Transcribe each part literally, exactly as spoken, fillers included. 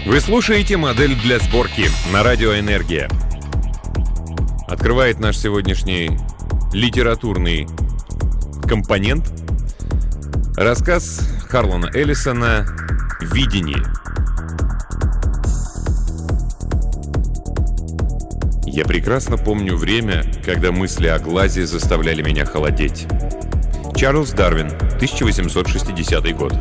Вы слушаете «Модель для сборки» на радио «Энергия». Открывает наш сегодняшний литературный компонент рассказ Харлана Эллисона «Видение». Я прекрасно помню время, когда мысли о глазе заставляли меня холодеть. Чарльз Дарвин, тысяча восемьсот шестидесятый год.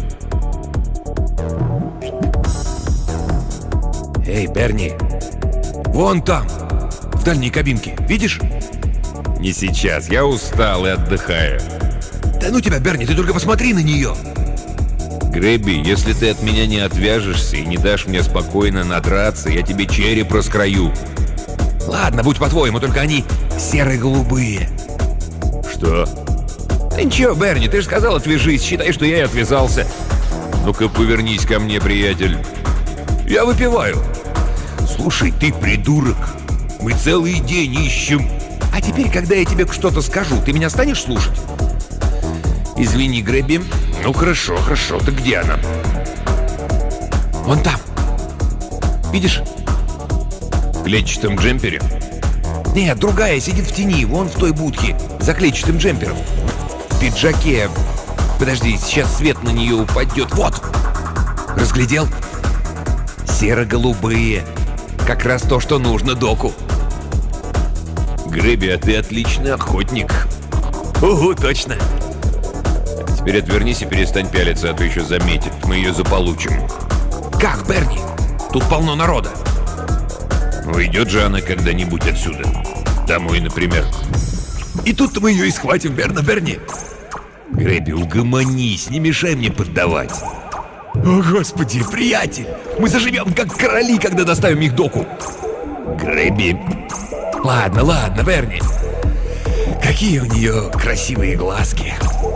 Эй, Берни, вон там, в дальней кабинке, видишь? Не сейчас, я устал и отдыхаю. Да ну тебя, Берни, ты только посмотри на нее. Грэбби, если ты от меня не отвяжешься и не дашь мне спокойно надраться, я тебе череп раскрою. Ладно, будь по-твоему, только они серо-голубые. Что? Да ничего, Берни, ты же сказал, отвяжись, считай, что я и отвязался. Ну-ка, повернись ко мне, приятель. Я выпиваю. Слушай, ты придурок. Мы целый день ищем. А теперь, когда я тебе что-то скажу, ты меня станешь слушать? Извини, Грэбби. Ну хорошо, хорошо. Ты где она? Вон там. Видишь? В клетчатом джемпере? Нет, другая сидит в тени, вон в той будке, за клетчатым джемпером. В пиджаке. Подожди, сейчас свет на нее упадет. Вот! Разглядел? Серо-голубые. Как раз то, что нужно доку. Грэбби, а ты отличный охотник. Угу, точно. А теперь отвернись и перестань пялиться, а то еще заметит. Мы ее заполучим. Как, Берни? Тут полно народа. Уйдет же она когда-нибудь отсюда. Домой, например. И тут мы ее и схватим, верно, Берни? Грэбби, угомонись, не мешай мне поддавать. О, Господи, приятель! Мы заживем, как короли, когда доставим их доку. Грэбби. Ладно, ладно, Берни. Какие у нее красивые глазки.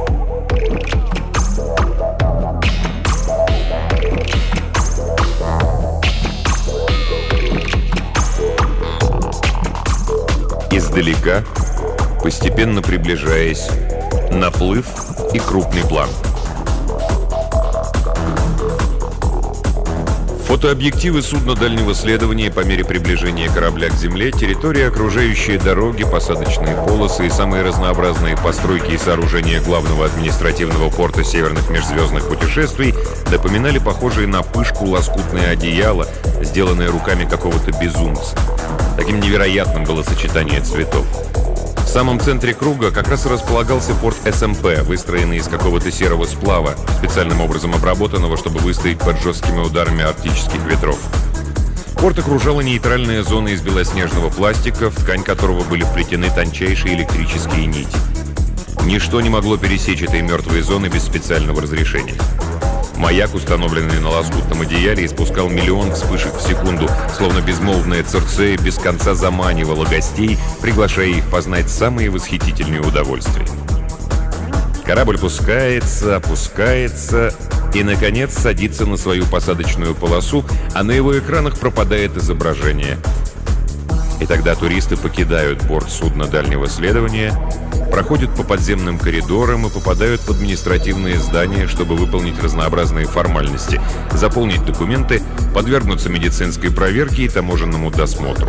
Издалека, постепенно приближаясь, наплыв и крупный план. Фотообъективы судна дальнего следования по мере приближения корабля к земле, территория, окружающие дороги, посадочные полосы и самые разнообразные постройки и сооружения главного административного порта северных межзвездных путешествий напоминали похожие на пышку лоскутное одеяло, сделанное руками какого-то безумца. Таким невероятным было сочетание цветов. В самом центре круга как раз располагался порт эс эм пэ, выстроенный из какого-то серого сплава, специальным образом обработанного, чтобы выстоять под жесткими ударами арктических ветров. Порт окружала нейтральная зона из белоснежного пластика, в ткань которого были вплетены тончайшие электрические нити. Ничто не могло пересечь этой мертвой зоны без специального разрешения. Маяк, установленный на лоскутном одеяле, испускал миллион вспышек в секунду, словно безмолвная Цирцея без конца заманивала гостей, приглашая их познать самые восхитительные удовольствия. Корабль пускается, опускается и, наконец, садится на свою посадочную полосу, а на его экранах пропадает изображение. И тогда туристы покидают борт судна дальнего следования, проходят по подземным коридорам и попадают в административные здания, чтобы выполнить разнообразные формальности, заполнить документы, подвергнуться медицинской проверке и таможенному досмотру.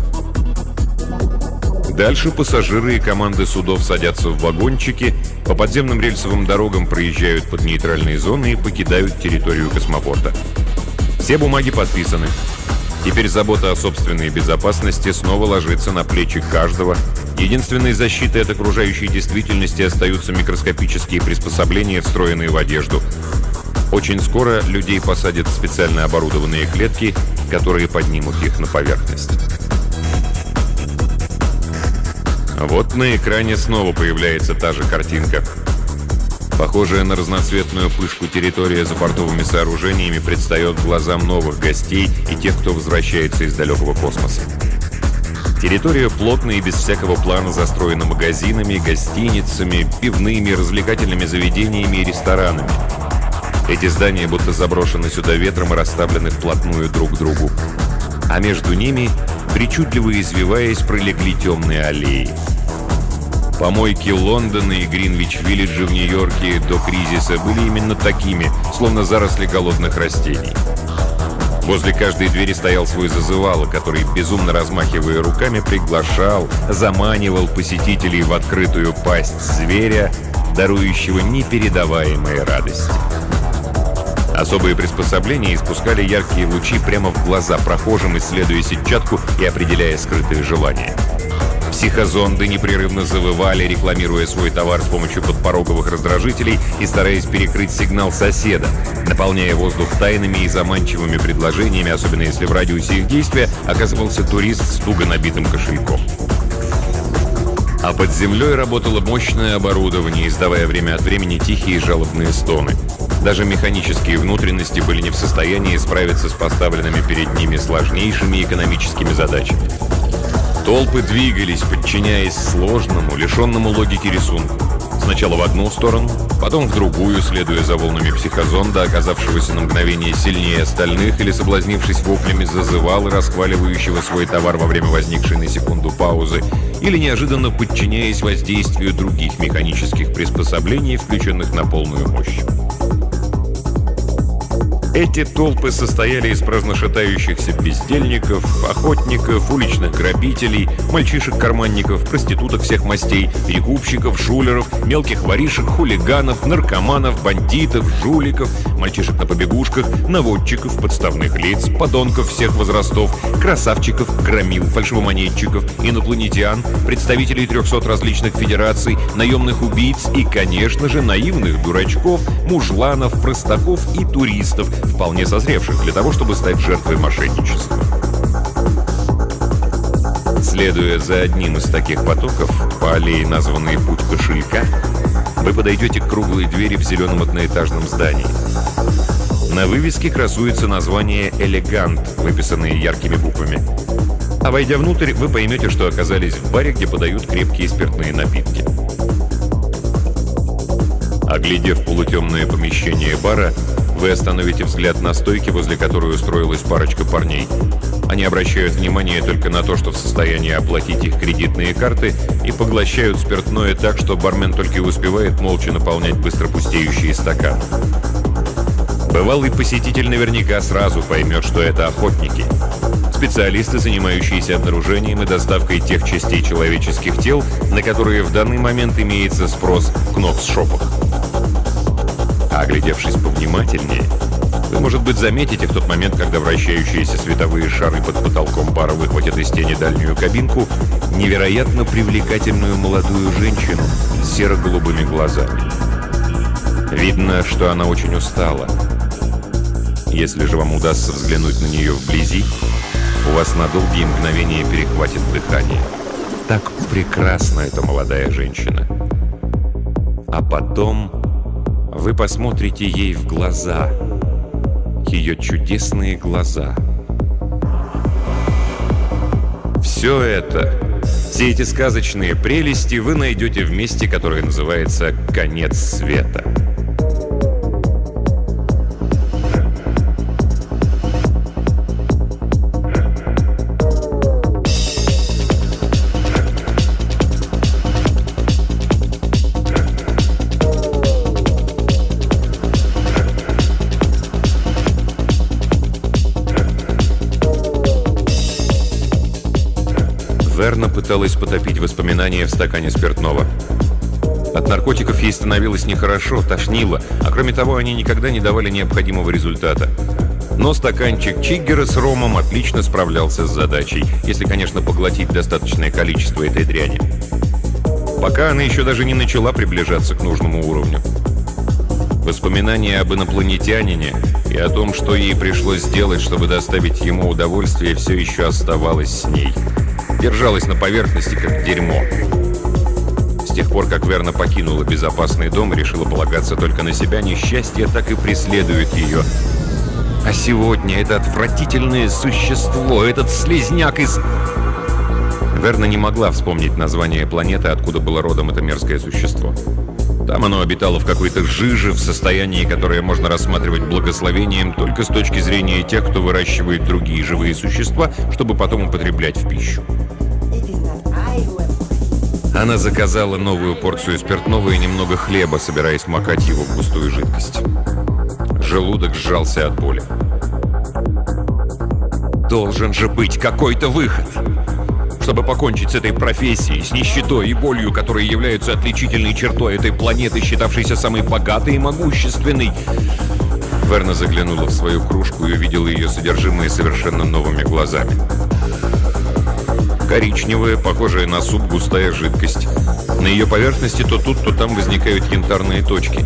Дальше пассажиры и команды судов садятся в вагончики, по подземным рельсовым дорогам проезжают под нейтральные зоны и покидают территорию космопорта. Все бумаги подписаны. Теперь забота о собственной безопасности снова ложится на плечи каждого. Единственной защитой от окружающей действительности остаются микроскопические приспособления, встроенные в одежду. Очень скоро людей посадят в специально оборудованные клетки, которые поднимут их на поверхность. Вот на экране снова появляется та же картинка. Похожая на разноцветную пышку территория за портовыми сооружениями предстает глазам новых гостей и тех, кто возвращается из далекого космоса. Территория плотно и без всякого плана застроена магазинами, гостиницами, пивными, развлекательными заведениями и ресторанами. Эти здания будто заброшены сюда ветром и расставлены вплотную друг к другу. А между ними, причудливо извиваясь, пролегли темные аллеи. Помойки Лондона и Гринвич-Виллиджа в Нью-Йорке до кризиса были именно такими, словно заросли голодных растений. Возле каждой двери стоял свой зазывало, который, безумно размахивая руками, приглашал, заманивал посетителей в открытую пасть зверя, дарующего непередаваемые радости. Особые приспособления испускали яркие лучи прямо в глаза прохожим, исследуя сетчатку и определяя скрытые желания. Психозонды непрерывно завывали, рекламируя свой товар с помощью подпороговых раздражителей и стараясь перекрыть сигнал соседа, наполняя воздух тайными и заманчивыми предложениями, особенно если в радиусе их действия оказывался турист с туго набитым кошельком. А под землей работало мощное оборудование, издавая время от времени тихие жалобные стоны. Даже механические внутренности были не в состоянии справиться с поставленными перед ними сложнейшими экономическими задачами. Толпы двигались, подчиняясь сложному, лишенному логики рисунку. Сначала в одну сторону, потом в другую, следуя за волнами психозонда, оказавшегося на мгновение сильнее остальных или соблазнившись воплями зазывал и расхваливающего свой товар во время возникшей на секунду паузы, или неожиданно подчиняясь воздействию других механических приспособлений, включенных на полную мощь. Эти толпы состояли из праздношатающихся бездельников, охотников, уличных грабителей, мальчишек-карманников, проституток всех мастей, перекупщиков, шулеров, мелких воришек, хулиганов, наркоманов, бандитов, жуликов, мальчишек на побегушках, наводчиков, подставных лиц, подонков всех возрастов, красавчиков, громил, фальшивомонетчиков, инопланетян, представителей трехсот различных федераций, наемных убийц и, конечно же, наивных дурачков, мужланов, простаков и туристов, вполне созревших для того, чтобы стать жертвой мошенничества. Следуя за одним из таких потоков, по аллее, названной «Путь кошелька», вы подойдете к круглой двери в зеленом одноэтажном здании. На вывеске красуется название «Элегант», выписанное яркими буквами. А войдя внутрь, вы поймете, что оказались в баре, где подают крепкие спиртные напитки. Оглядев полутемное помещение бара, вы остановите взгляд на стойке, возле которой устроилась парочка парней. Они обращают внимание только на то, что в состоянии оплатить их кредитные карты, и поглощают спиртное так, что бармен только и успевает молча наполнять быстро пустеющие стаканы. Бывалый посетитель наверняка сразу поймет, что это охотники. Специалисты, занимающиеся обнаружением и доставкой тех частей человеческих тел, на которые в данный момент имеется спрос в кнопс-шопах. А оглядевшись повнимательнее, вы, может быть, заметите в тот момент, когда вращающиеся световые шары под потолком бара выхватят из тени дальнюю кабинку, невероятно привлекательную молодую женщину с серо-голубыми глазами. Видно, что она очень устала. Если же вам удастся взглянуть на нее вблизи, у вас на долгие мгновения перехватит дыхание. Так прекрасна эта молодая женщина. А потом вы посмотрите ей в глаза, ее чудесные глаза. Все это, все эти сказочные прелести вы найдете в месте, которое называется «Конец света». Верна пыталась потопить воспоминания в стакане спиртного. От наркотиков ей становилось нехорошо, тошнило, а кроме того, они никогда не давали необходимого результата. Но стаканчик Чиггера с ромом отлично справлялся с задачей, если, конечно, поглотить достаточное количество этой дряни. Пока она еще даже не начала приближаться к нужному уровню. Воспоминания об инопланетянине и о том, что ей пришлось сделать, чтобы доставить ему удовольствие, все еще оставалось с ней. Держалась на поверхности, как дерьмо. С тех пор, как Верна покинула безопасный дом и решила полагаться только на себя, несчастье так и преследует ее. А сегодня это отвратительное существо, этот слизняк из... Верна не могла вспомнить название планеты, откуда было родом это мерзкое существо. Там оно обитало в какой-то жиже, в состоянии, которое можно рассматривать благословением только с точки зрения тех, кто выращивает другие живые существа, чтобы потом употреблять в пищу. Она заказала новую порцию спиртного и немного хлеба, собираясь макать его в густую жидкость. Желудок сжался от боли. должен же быть какой-то выход. Чтобы покончить с этой профессией, с нищетой и болью, которые являются отличительной чертой этой планеты, считавшейся самой богатой и могущественной. Верна заглянула в свою кружку и увидела ее содержимое совершенно новыми глазами. Коричневая, похожая на суп, густая жидкость. На ее поверхности то тут, то там возникают янтарные точки.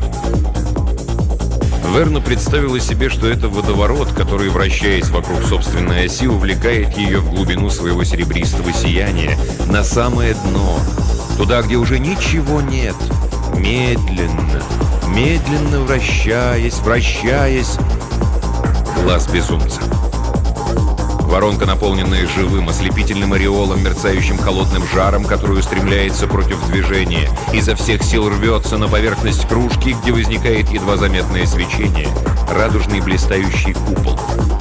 Верна представила себе, что это водоворот, который, вращаясь вокруг собственной оси, увлекает ее в глубину своего серебристого сияния, на самое дно, туда, где уже ничего нет. Медленно, медленно вращаясь, вращаясь. Глаз безумца. Воронка, наполненная живым, ослепительным ореолом, мерцающим холодным жаром, который устремляется против движения, изо всех сил рвется на поверхность кружки, где возникает едва заметное свечение, радужный блистающий купол.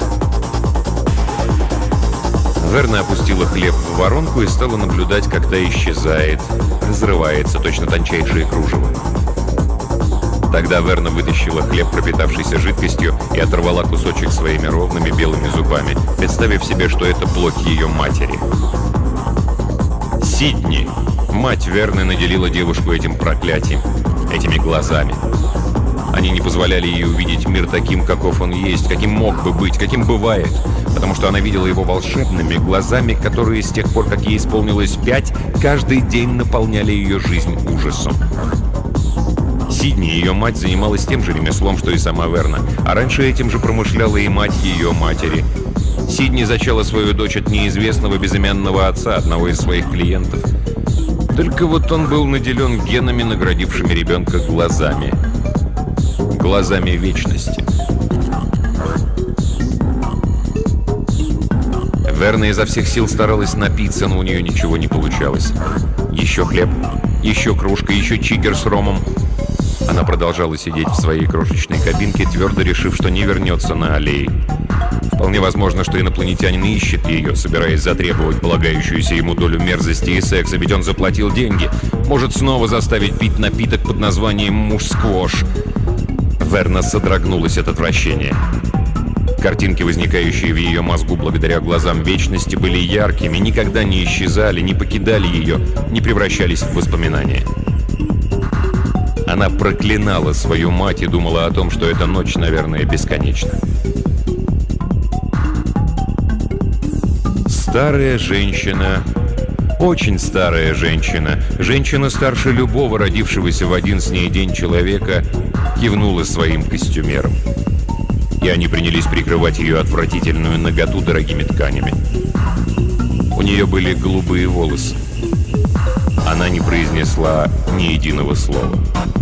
Верна опустила хлеб в воронку и стала наблюдать, как та исчезает, разрывается, точно тончайшее кружево. Тогда Верна вытащила хлеб, пропитавшийся жидкостью, и оторвала кусочек своими ровными белыми зубами, представив себе, что это плоть ее матери. Сидни, мать Верны, наделила девушку этим проклятием, этими глазами. Они не позволяли ей увидеть мир таким, каков он есть, каким мог бы быть, каким бывает, потому что она видела его волшебными глазами, которые с тех пор, как ей исполнилось пять, каждый день наполняли ее жизнь ужасом. Сидни, ее мать, занималась тем же ремеслом, что и сама Верна, а раньше этим же промышляла и мать ее матери. Сидни зачала свою дочь от неизвестного безымянного отца, одного из своих клиентов. Только вот он был наделен генами, наградившими ребенка глазами. Глазами вечности. Верна изо всех сил старалась напиться, но у нее ничего не получалось. Еще хлеб, еще кружка, еще чигер с ромом. Она продолжала сидеть в своей крошечной кабинке, твердо решив, что не вернется на аллеи. Вполне возможно, что инопланетянин ищет ее, собираясь затребовать полагающуюся ему долю мерзости и секса, ведь он заплатил деньги. Может снова заставить пить напиток под названием «муж-сквош». Верна содрогнулась от отвращения. Картинки, возникающие в ее мозгу благодаря глазам вечности, были яркими, никогда не исчезали, не покидали ее, не превращались в воспоминания. Она проклинала свою мать и думала о том, что эта ночь, наверное, бесконечна. Старая женщина, очень старая женщина, женщина старше любого родившегося в один с ней день человека, кивнула своим костюмером. И они принялись прикрывать ее отвратительную наготу дорогими тканями. У нее были голубые волосы. Она не произнесла ни единого слова.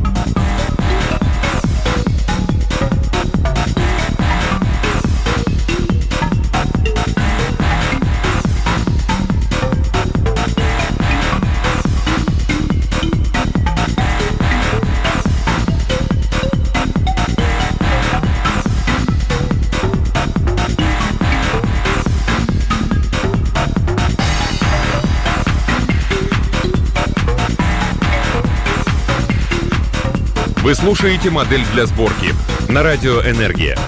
Вы слушаете «Модель для сборки» на радио «Энергия».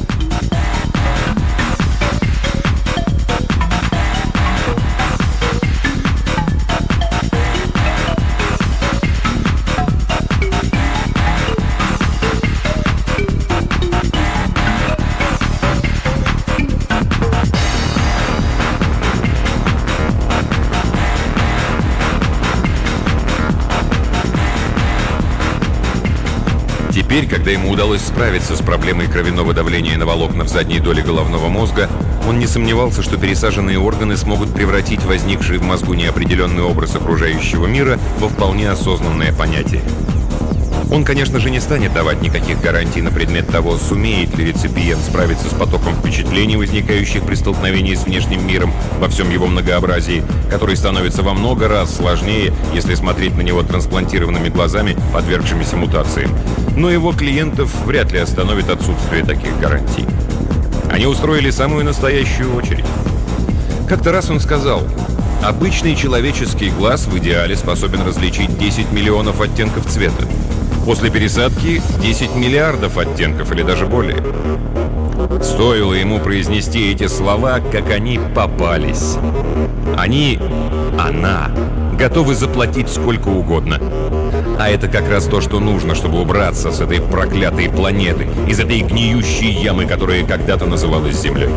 Теперь, когда ему удалось справиться с проблемой кровяного давления на волокна в задней доле головного мозга, он не сомневался, что пересаженные органы смогут превратить возникший в мозгу неопределенный образ окружающего мира во вполне осознанное понятие. Он, конечно же, не станет давать никаких гарантий на предмет того, сумеет ли реципиент справиться с потоком впечатлений, возникающих при столкновении с внешним миром во всем его многообразии, который становится во много раз сложнее, если смотреть на него трансплантированными глазами, подвергшимися мутациям. Но его клиентов вряд ли остановит отсутствие таких гарантий. Они устроили самую настоящую очередь. Как-то раз он сказал: «Обычный человеческий глаз в идеале способен различить десять миллионов оттенков цвета. После пересадки десять миллиардов оттенков или даже более. Стоило ему произнести эти слова, как они попались. Они, она, готовы заплатить сколько угодно. А это как раз то, что нужно, чтобы убраться с этой проклятой планеты, из этой гниющей ямы, которая когда-то называлась Землей.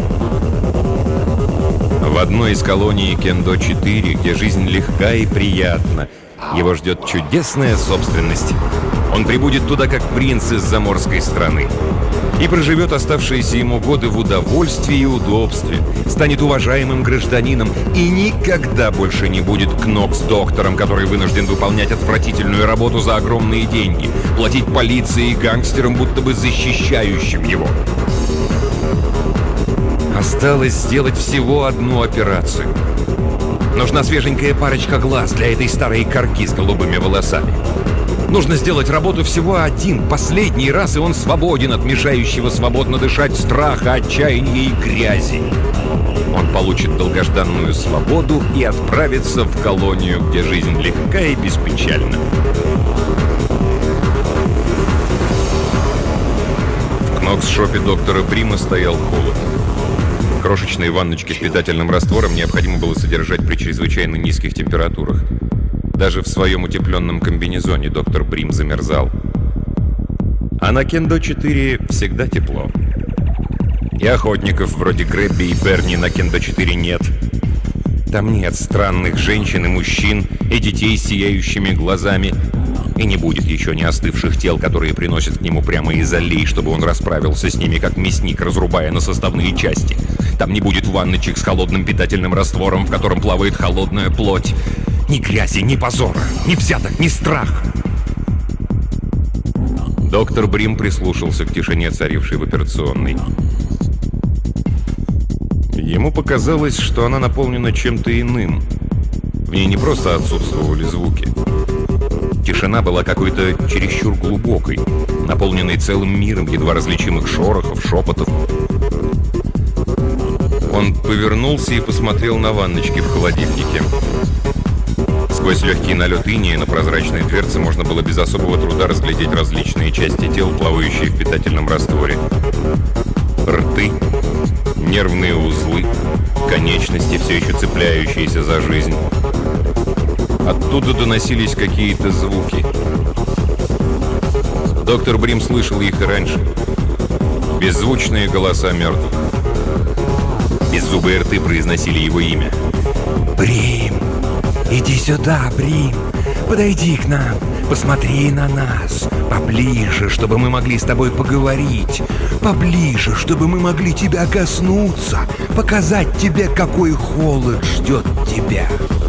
В одной из колоний Кендо четыре, где жизнь легка и приятна, его ждет чудесная собственность. Он прибудет туда как принц из заморской страны и проживет оставшиеся ему годы в удовольствии и удобстве, станет уважаемым гражданином и никогда больше не будет кнокс-доктором, который вынужден выполнять отвратительную работу за огромные деньги, платить полиции и гангстерам, будто бы защищающим его. Осталось сделать всего одну операцию. Нужна свеженькая парочка глаз для этой старой корги с голубыми волосами. Нужно сделать работу всего один, последний раз, и он свободен от мешающего свободно дышать страха, отчаяния и грязи. Он получит долгожданную свободу и отправится в колонию, где жизнь легка и беспечальна. В кнокс-шопе доктора Брима стоял холод. Крошечные ванночки с питательным раствором необходимо было содержать при чрезвычайно низких температурах. Даже в своем утепленном комбинезоне доктор Брим замерзал. А на Кендо четыре всегда тепло. И охотников вроде Грэбби и Берни на Кендо четыре нет. Там нет странных женщин и мужчин, и детей с сияющими глазами. И не будет еще не остывших тел, которые приносят к нему прямо из аллей, чтобы он расправился с ними, как мясник, разрубая на составные части. Там не будет ванночек с холодным питательным раствором, в котором плавает холодная плоть. Ни грязи, ни позора, ни взяток, ни страха. Доктор Брим прислушался к тишине, царившей в операционной. Ему показалось, что она наполнена чем-то иным. В ней не просто отсутствовали звуки. Тишина была какой-то чересчур глубокой, наполненной целым миром едва различимых шорохов, шепотов. Он повернулся и посмотрел на ванночки в холодильнике. Сквозь легкий налет инея на прозрачной дверце можно было без особого труда разглядеть различные части тел, плавающие в питательном растворе. Рты, нервные узлы, конечности, все еще цепляющиеся за жизнь. Оттуда доносились какие-то звуки. Доктор Брим слышал их и раньше. Беззвучные голоса мертвых. Беззубые рты произносили его имя. Брим! Иди сюда, Брим! Подойди к нам! Посмотри на нас! Поближе, чтобы мы могли с тобой поговорить! Поближе, чтобы мы могли тебя коснуться! Показать тебе, какой холод ждет тебя!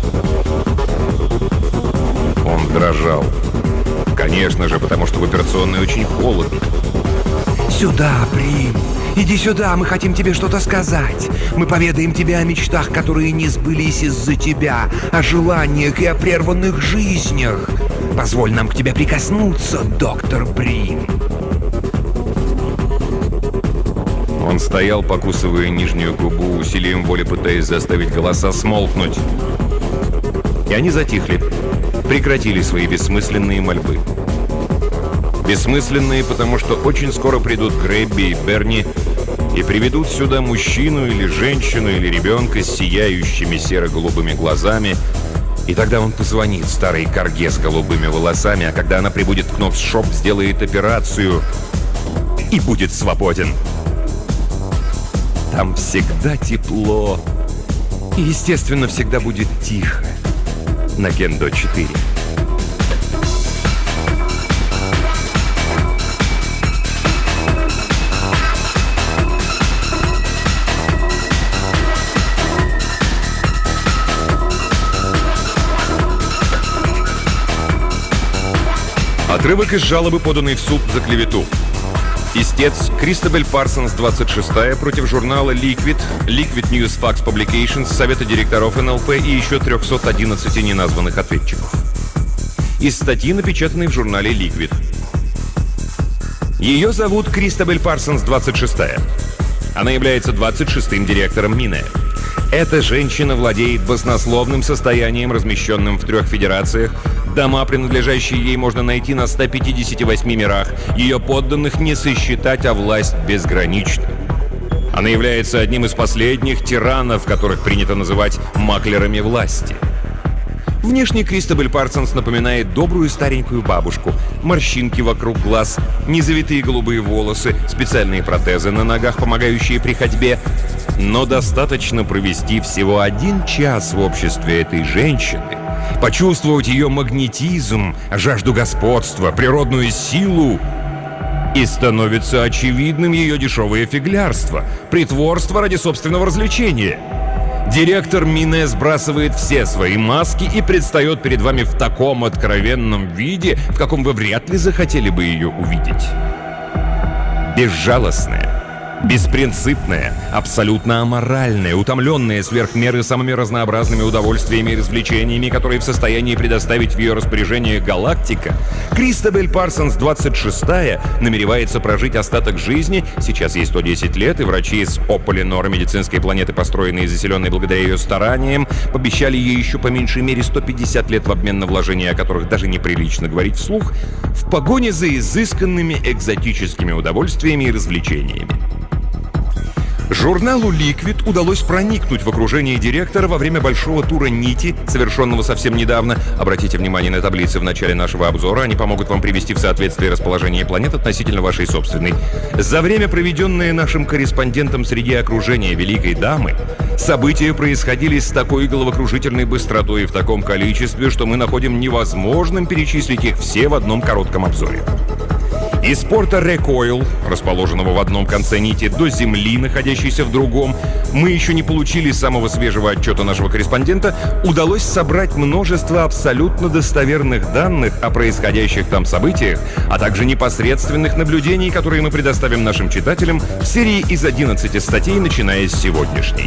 Он дрожал. Конечно же, потому что в операционной очень холодно. Сюда, Брим! Иди сюда, мы хотим тебе что-то сказать. Мы поведаем тебе о мечтах, которые не сбылись из-за тебя, о желаниях и о прерванных жизнях. Позволь нам к тебе прикоснуться, доктор Брим. Он стоял, покусывая нижнюю губу, усилием воли пытаясь заставить голоса смолкнуть. И они затихли, прекратили свои бессмысленные мольбы. Бессмысленные, потому что очень скоро придут Грэбби и Берни и приведут сюда мужчину или женщину или ребенка с сияющими серо-голубыми глазами. И тогда он позвонит старой корге с голубыми волосами, а когда она прибудет в кнокс-шоп, сделает операцию и будет свободен. Там всегда тепло. И, естественно, всегда будет тихо на Кендо четыре. Отрывок из жалобы, поданной в суд за клевету. Истец Кристобель Парсонс, двадцать шестая, против журнала Liquid, Liquid News Fax Publications, Совета директоров эн эл пэ и еще трёхсот одиннадцати неназванных ответчиков. Из статьи, напечатанной в журнале Liquid. Ее зовут Кристобель Парсонс, двадцать шестая. Она является двадцать шестым директором Мине. Эта женщина владеет баснословным состоянием, размещенным в трех федерациях. Дома, принадлежащие ей, можно найти на ста пятидесяти восьми мирах. Ее подданных не сосчитать, а власть безгранична. Она является одним из последних тиранов, которых принято называть маклерами власти. Внешне Кристобаль Парсонс напоминает добрую старенькую бабушку. Морщинки вокруг глаз, незавитые голубые волосы, специальные протезы на ногах, помогающие при ходьбе. Но достаточно провести всего один час в обществе этой женщины, почувствовать ее магнетизм, жажду господства, природную силу, и становится очевидным ее дешевое фиглярство, притворство ради собственного развлечения. Директор Мине сбрасывает все свои маски и предстает перед вами в таком откровенном виде, в каком вы вряд ли захотели бы ее увидеть. Безжалостная, беспринципная, абсолютно аморальная, утомленная сверх меры самыми разнообразными удовольствиями и развлечениями, которые в состоянии предоставить в ее распоряжение галактика, Кристобаль Парсонс двадцать шестая намеревается прожить остаток жизни, сейчас ей сто десять лет, и врачи из Ополинора, медицинской планеты, построенные и заселенные благодаря ее стараниям, пообещали ей еще по меньшей мере сто пятьдесят лет в обмен на вложения, о которых даже неприлично говорить вслух, в погоне за изысканными экзотическими удовольствиями и развлечениями. Журналу «Ликвид» удалось проникнуть в окружение директора во время большого тура нити, совершенного совсем недавно. Обратите внимание на таблицы в начале нашего обзора, они помогут вам привести в соответствие расположение планет относительно вашей собственной. За время, проведенное нашим корреспондентом среди окружения Великой Дамы, события происходили с такой головокружительной быстротой и в таком количестве, что мы находим невозможным перечислить их все в одном коротком обзоре. Из порта Рекойл, расположенного в одном конце нити, до Земли, находящейся в другом, мы еще не получили самого свежего отчета нашего корреспондента, удалось собрать множество абсолютно достоверных данных о происходящих там событиях, а также непосредственных наблюдений, которые мы предоставим нашим читателям в серии из одиннадцати статей, начиная с сегодняшней.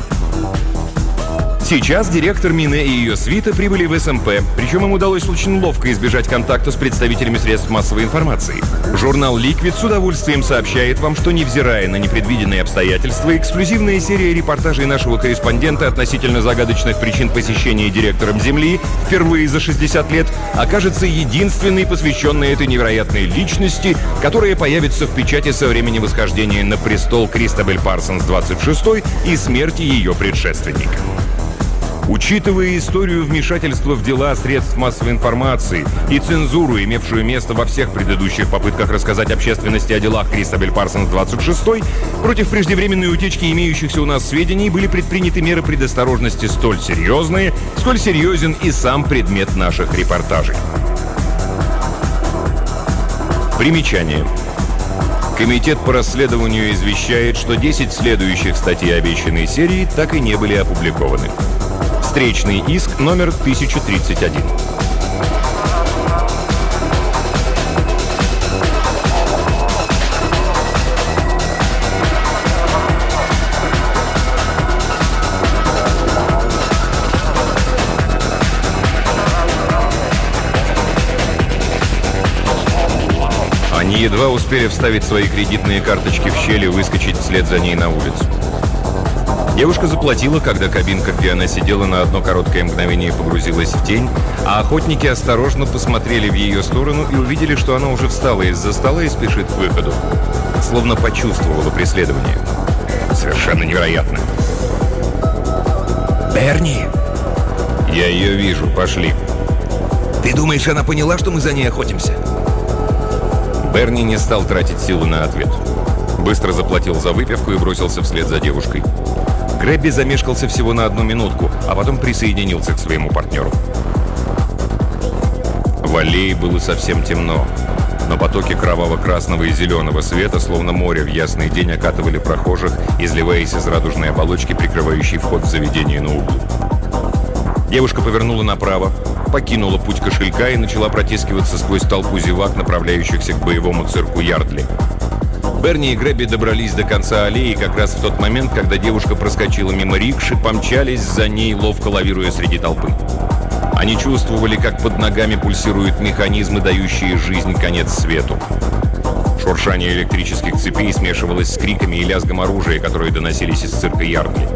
Сейчас директор Мине и ее свита прибыли в СМП, причем им удалось очень ловко избежать контакта с представителями средств массовой информации. Журнал «Ликвид» с удовольствием сообщает вам, что, невзирая на непредвиденные обстоятельства, эксклюзивная серия репортажей нашего корреспондента относительно загадочных причин посещения директором Земли впервые за шестьдесят лет окажется единственной, посвященной этой невероятной личности, которая появится в печати со времени восхождения на престол Кристобаль Парсонс двадцать шестой и смерти ее предшественника. Учитывая историю вмешательства в дела средств массовой информации и цензуру, имевшую место во всех предыдущих попытках рассказать общественности о делах Кристобаль Парсонс двадцать шестой, против преждевременной утечки имеющихся у нас сведений были предприняты меры предосторожности столь серьезные, сколь серьезен и сам предмет наших репортажей. Примечание. Комитет по расследованию извещает, что десять следующих статей обещанной серии так и не были опубликованы. Встречный иск номер тысяча тридцать один. Они едва успели вставить свои кредитные карточки в щель и выскочить вслед за ней на улицу. Девушка заплатила, когда кабинка, где она сидела, на одно короткое мгновение погрузилась в тень, а охотники осторожно посмотрели в ее сторону и увидели, что она уже встала из-за стола и спешит к выходу. Словно почувствовала преследование. Совершенно невероятно. Берни! Я ее вижу, пошли. Ты думаешь, она поняла, что мы за ней охотимся? Берни не стал тратить силы на ответ. Быстро заплатил за выпивку и бросился вслед за девушкой. Грэбби замешкался всего на одну минутку, а потом присоединился к своему партнеру. В аллее было совсем темно, но потоки кроваво-красного и зеленого света, словно море в ясный день, окатывали прохожих, изливаясь из радужной оболочки, прикрывающей вход в заведение на углу. Девушка повернула направо, покинула путь кошелька и начала протискиваться сквозь толпу зевак, направляющихся к боевому цирку Ярдли. Берни и Грэбби добрались до конца аллеи как раз в тот момент, когда девушка проскочила мимо рикши, помчались за ней, ловко лавируя среди толпы. Они чувствовали, как под ногами пульсируют механизмы, дающие жизнь конец свету. Шуршание электрических цепей смешивалось с криками и лязгом оружия, которые доносились из цирка Ярдли.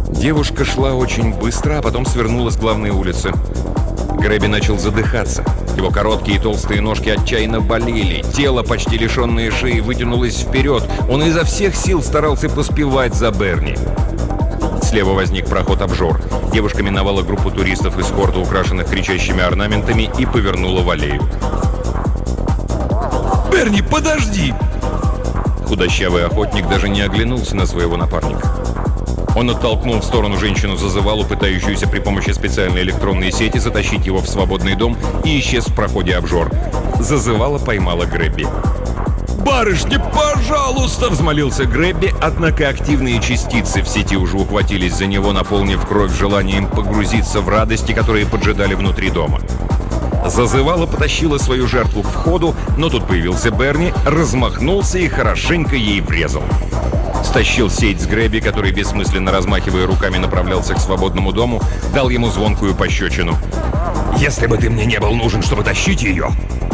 Девушка шла очень быстро, а потом свернула с главной улицы. Грэбби начал задыхаться. Его короткие и толстые ножки отчаянно болели. Тело, почти лишенное шеи, вытянулось вперед. Он изо всех сил старался поспевать за Берни. Слева возник проход-обжор. Девушка миновала группу туристов из эскорта, украшенных кричащими орнаментами, и повернула в аллею. «Берни, подожди!» Худощавый охотник даже не оглянулся на своего напарника. Он оттолкнул в сторону женщину зазывалу, пытающуюся при помощи специальной электронной сети затащить его в свободный дом, и исчез в проходе обжор. Зазывала поймала Грэбби. «Барышня, пожалуйста!» — взмолился Грэбби, однако активные частицы в сети уже ухватились за него, наполнив кровь желанием погрузиться в радости, которые поджидали внутри дома. Зазывала потащила свою жертву к входу, но тут появился Берни, размахнулся и хорошенько ей врезал. Стащил сеть с Грэбби, который, бессмысленно размахивая руками, направлялся к свободному дому, дал ему звонкую пощечину. «Если бы ты мне не был нужен, чтобы тащить ее!»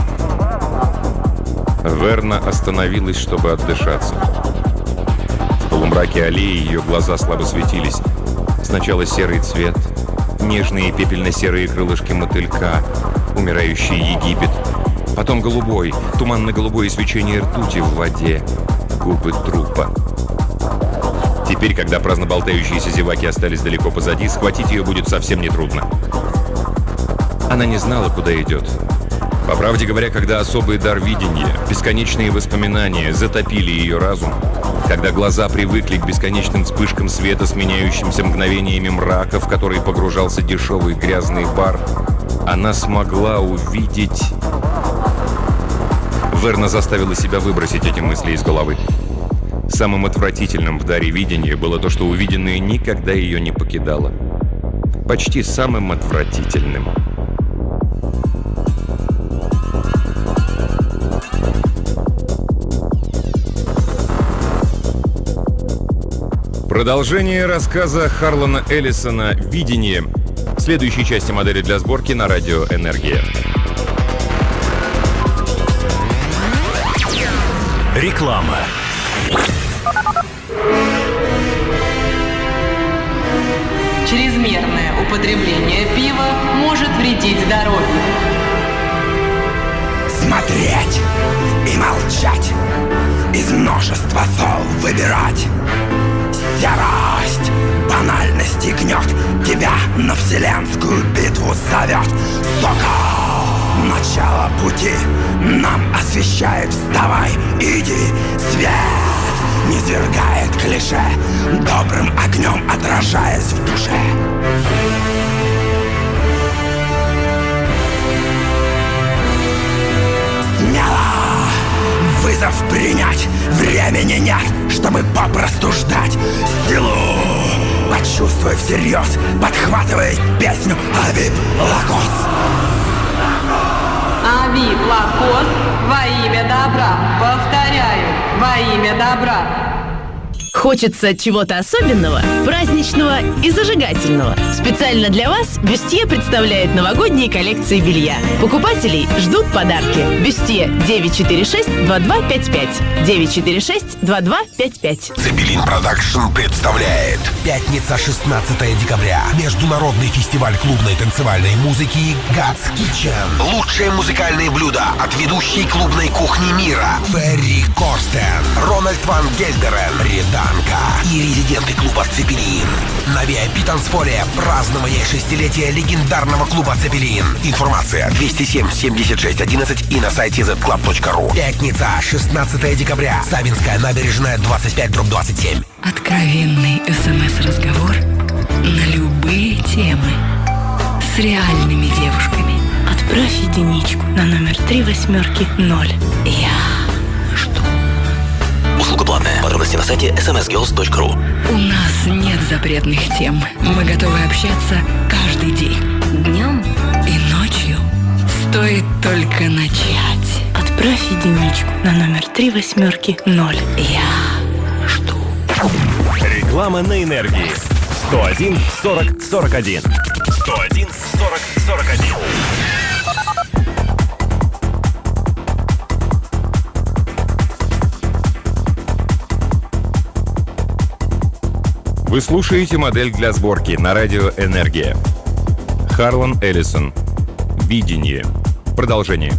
Верна остановилась, чтобы отдышаться. В полумраке аллеи ее глаза слабо светились. Сначала серый цвет, нежные пепельно-серые крылышки мотылька, умирающий Египет. Потом голубой, туманно-голубое свечение ртути в воде, губы трупа. Теперь, когда праздно болтающиеся зеваки остались далеко позади, схватить ее будет совсем нетрудно. Она не знала, куда идет. По правде говоря, когда особый дар видения, бесконечные воспоминания затопили ее разум, когда глаза привыкли к бесконечным вспышкам света, сменяющимся мгновениями мрака, в который погружался дешевый грязный бар, она смогла увидеть... Верна заставила себя выбросить эти мысли из головы. Самым отвратительным в даре видения было то, что увиденное никогда ее не покидало. Почти самым отвратительным. Продолжение рассказа Харлана Эллисона «Видение» в следующей части модели для сборки на радио «Энергия». Реклама. Чрезмерное употребление пива может вредить здоровью. Смотреть и молчать, из множества зол выбирать. Ярость банальности гнет, тебя на вселенскую битву зовет. Сука, начало пути нам освещает. Вставай, иди, свет низвергает клише, добрым огнем отражаясь в душе. Смело вызов принять, времени нет, чтобы попросту ждать. Силу почувствуй всерьез, подхватывай песню Авип Лакос. Авип Лакос во имя добра. Повторяю, во имя добра. Хочется чего-то особенного, праздничного и зажигательного. Специально для вас Бюстье представляет новогодние коллекции белья. Покупателей ждут подарки. Бюстье девять четыре шесть два два пять пять. девять четыре шесть два два пять пять. Цепелин Продакшн представляет пятница, шестнадцатое декабря. Международный фестиваль клубной танцевальной музыки God's Kitchen. Лучшие музыкальные блюда от ведущей клубной кухни мира Ферри Корстен, Рональд Ван Гельдерен, Реданка и резиденты клуба Цепелин. На ви ай пи-танцполе празднование шестилетия легендарного клуба Цепелин. Информация двести семь семьдесят шесть одиннадцать и на сайте зет клаб точка ру. Пятница, шестнадцатое декабря. Савинская набережная, двадцать пять дробь двадцать семь. Откровенный СМС-разговор на любые темы с реальными девушками. Отправь единичку на номер три восьмерки ноль. Я жду. Услуга платная. Подробности на сайте эс эм эс герлс точка ру. У нас нет запретных тем. Мы готовы общаться каждый день. Днем и ночью. Стоит только начать. Отправь единичку на номер три восьмерки ноль. Я жду. Реклама на энергии. сто один сорок сорок один. сто один сорок сорок один. Вы слушаете модель для сборки на радио «Энергия». Харлан Эллисон. «Видение». Продолжение.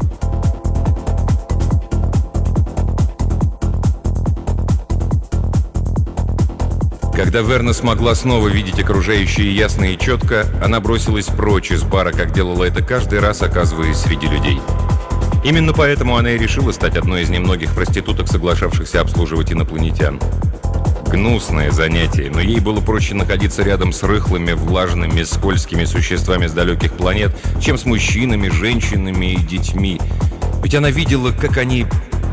Когда Верна смогла снова видеть окружающие ясно и четко, она бросилась прочь из бара, как делала это каждый раз, оказываясь среди людей. Именно поэтому она и решила стать одной из немногих проституток, соглашавшихся обслуживать инопланетян. Гнусное занятие, но ей было проще находиться рядом с рыхлыми, влажными, скользкими существами с далеких планет, чем с мужчинами, женщинами и детьми. Ведь она видела, как они...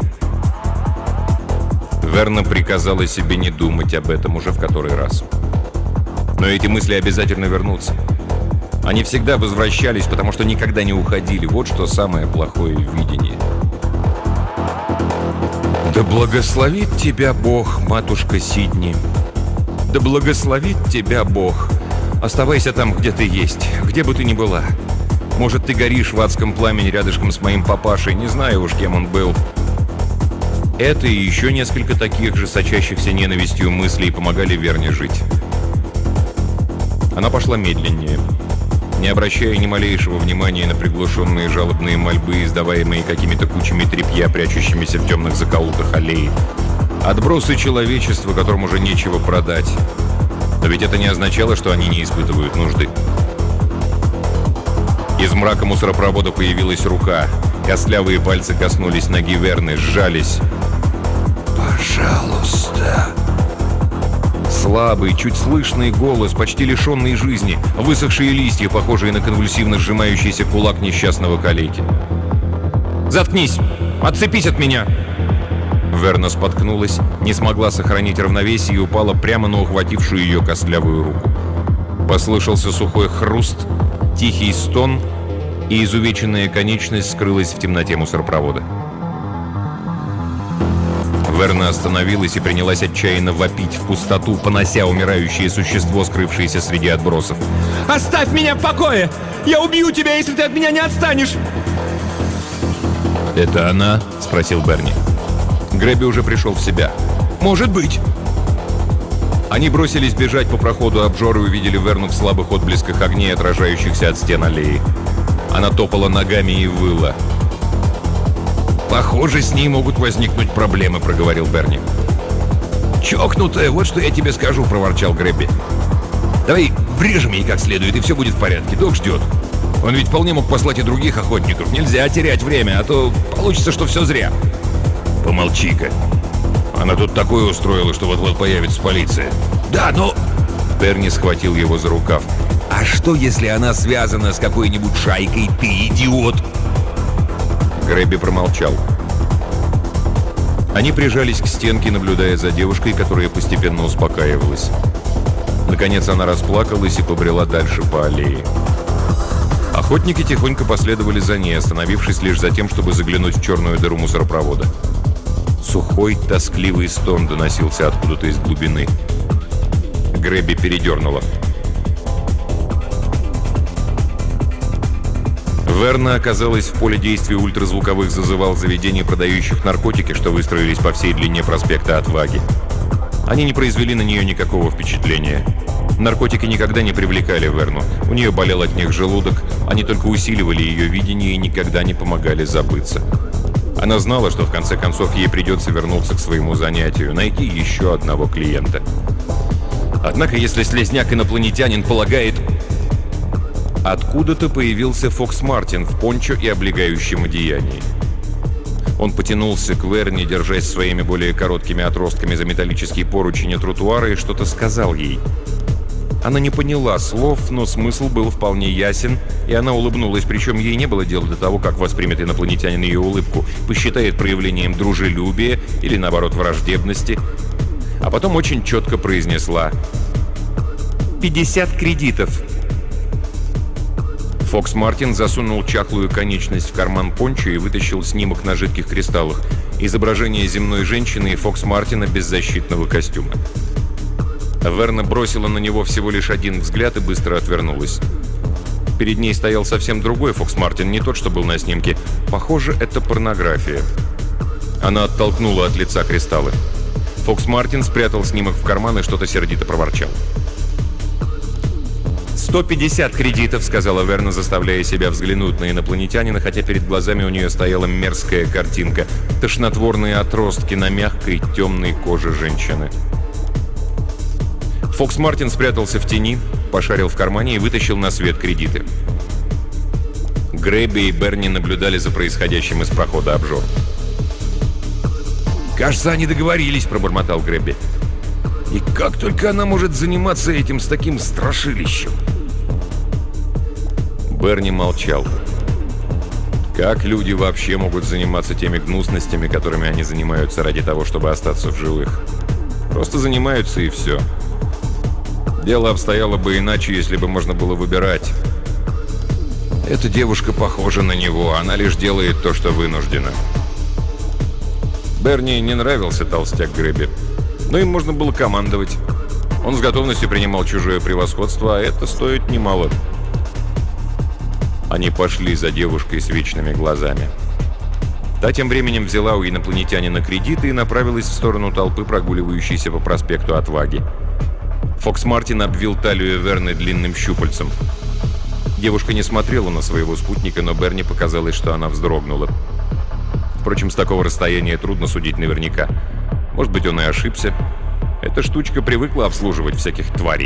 Верна приказала себе не думать об этом уже в который раз. Но эти мысли обязательно вернутся. Они всегда возвращались, потому что никогда не уходили. Вот что самое плохое видение. «Да благословит тебя Бог, матушка Сидни! Да благословит тебя Бог! Оставайся там, где ты есть, где бы ты ни была. Может, ты горишь в адском пламени рядышком с моим папашей, не знаю уж, кем он был». Это и еще несколько таких же сочащихся ненавистью мыслей помогали Верне жить. Она пошла медленнее, не обращая ни малейшего внимания на приглушенные жалобные мольбы, издаваемые какими-то кучами тряпья, прячущимися в темных закоулках аллеи. Отбросы человечества, которым уже нечего продать. Но ведь это не означало, что они не испытывают нужды. Из мрака мусоропровода появилась рука. Костлявые пальцы коснулись ноги Верны, сжались. «Пожалуйста!» Слабый, чуть слышный голос, почти лишенный жизни, высохшие листья, похожие на конвульсивно сжимающийся кулак несчастного калеки. «Заткнись! Отцепись от меня!» Верна споткнулась, не смогла сохранить равновесие и упала прямо на ухватившую ее костлявую руку. Послышался сухой хруст, тихий стон, и изувеченная конечность скрылась в темноте мусоропровода. Верна остановилась и принялась отчаянно вопить в пустоту, понося умирающее существо, скрывшееся среди отбросов. Оставь меня в покое! Я убью тебя, если ты от меня не отстанешь! «Это она?» — спросил Берни. Грэбби уже пришел в себя. Может быть. Они бросились бежать по проходу обжоры и увидели Верну в слабых отблесках огней, отражающихся от стен аллеи. Она топала ногами и выла. «Похоже, с ней могут возникнуть проблемы», — проговорил Берни. «Чокнутая, вот что я тебе скажу», — проворчал Грэбби. «Давай врежем ей как следует, и все будет в порядке. Док ждет. Он ведь вполне мог послать и других охотников. Нельзя терять время, а то получится, что все зря». «Помолчи-ка. Она тут такое устроила, что вот-вот появится полиция». «Да, но...» Берни схватил его за рукав. «А что, если она связана с какой-нибудь шайкой, ты идиот?» Грэбби промолчал. Они прижались к стенке, наблюдая за девушкой, которая постепенно успокаивалась. Наконец она расплакалась и побрела дальше по аллее. Охотники тихонько последовали за ней, остановившись лишь за тем, чтобы заглянуть в черную дыру мусоропровода. Сухой, тоскливый стон доносился откуда-то из глубины. Грэбби передернула. Верна оказалась в поле действия ультразвуковых зазывал заведений, продающих наркотики, что выстроились по всей длине проспекта Отваги. Они не произвели на нее никакого впечатления. Наркотики никогда не привлекали Верну. У нее болел от них желудок, они только усиливали ее видение и никогда не помогали забыться. Она знала, что в конце концов ей придется вернуться к своему занятию, найти еще одного клиента. Однако, если слезняк-инопланетянин полагает... Откуда-то появился Фокс Мартин в пончо и облегающем одеянии. Он потянулся к Верне, держась своими более короткими отростками за металлический поручень тротуара, и что-то сказал ей. Она не поняла слов, но смысл был вполне ясен, и она улыбнулась, причем ей не было дела до того, как воспримет инопланетянин ее улыбку, посчитает проявлением дружелюбия или, наоборот, враждебности. А потом очень четко произнесла: «пятьдесят кредитов». Фокс Мартин засунул чахлую конечность в карман пончо и вытащил снимок на жидких кристаллах. Изображение земной женщины и Фокс Мартина без защитного костюма. Верна бросила на него всего лишь один взгляд и быстро отвернулась. Перед ней стоял совсем другой Фокс Мартин, не тот, что был на снимке. Похоже, это порнография. Она оттолкнула от лица кристаллы. Фокс Мартин спрятал снимок в карман и что-то сердито проворчал. сто пятьдесят кредитов», — сказала Верна, заставляя себя взглянуть на инопланетянина, хотя перед глазами у нее стояла мерзкая картинка. Тошнотворные отростки на мягкой темной коже женщины. Фокс Мартин спрятался в тени, пошарил в кармане и вытащил на свет кредиты. Грэбби и Берни наблюдали за происходящим из прохода обжор. «Кажется, они договорились», — пробормотал Грэбби. «И как только она может заниматься этим с таким страшилищем?» Берни молчал. Как люди вообще могут заниматься теми гнусностями, которыми они занимаются ради того, чтобы остаться в живых? Просто занимаются и все. Дело обстояло бы иначе, если бы можно было выбирать. Эта девушка похожа на него, она лишь делает то, что вынуждена. Берни не нравился толстяк Грэбби, но им можно было командовать. Он с готовностью принимал чужое превосходство, а это стоит немало. Они пошли за девушкой с вечными глазами. Та тем временем взяла у инопланетянина кредиты и направилась в сторону толпы, прогуливающейся по проспекту Отваги. Фокс Мартин обвил талию Верны длинным щупальцем. Девушка не смотрела на своего спутника, но Берни показалось, что она вздрогнула. Впрочем, с такого расстояния трудно судить наверняка. Может быть, он и ошибся. Эта штучка привыкла обслуживать всяких тварей.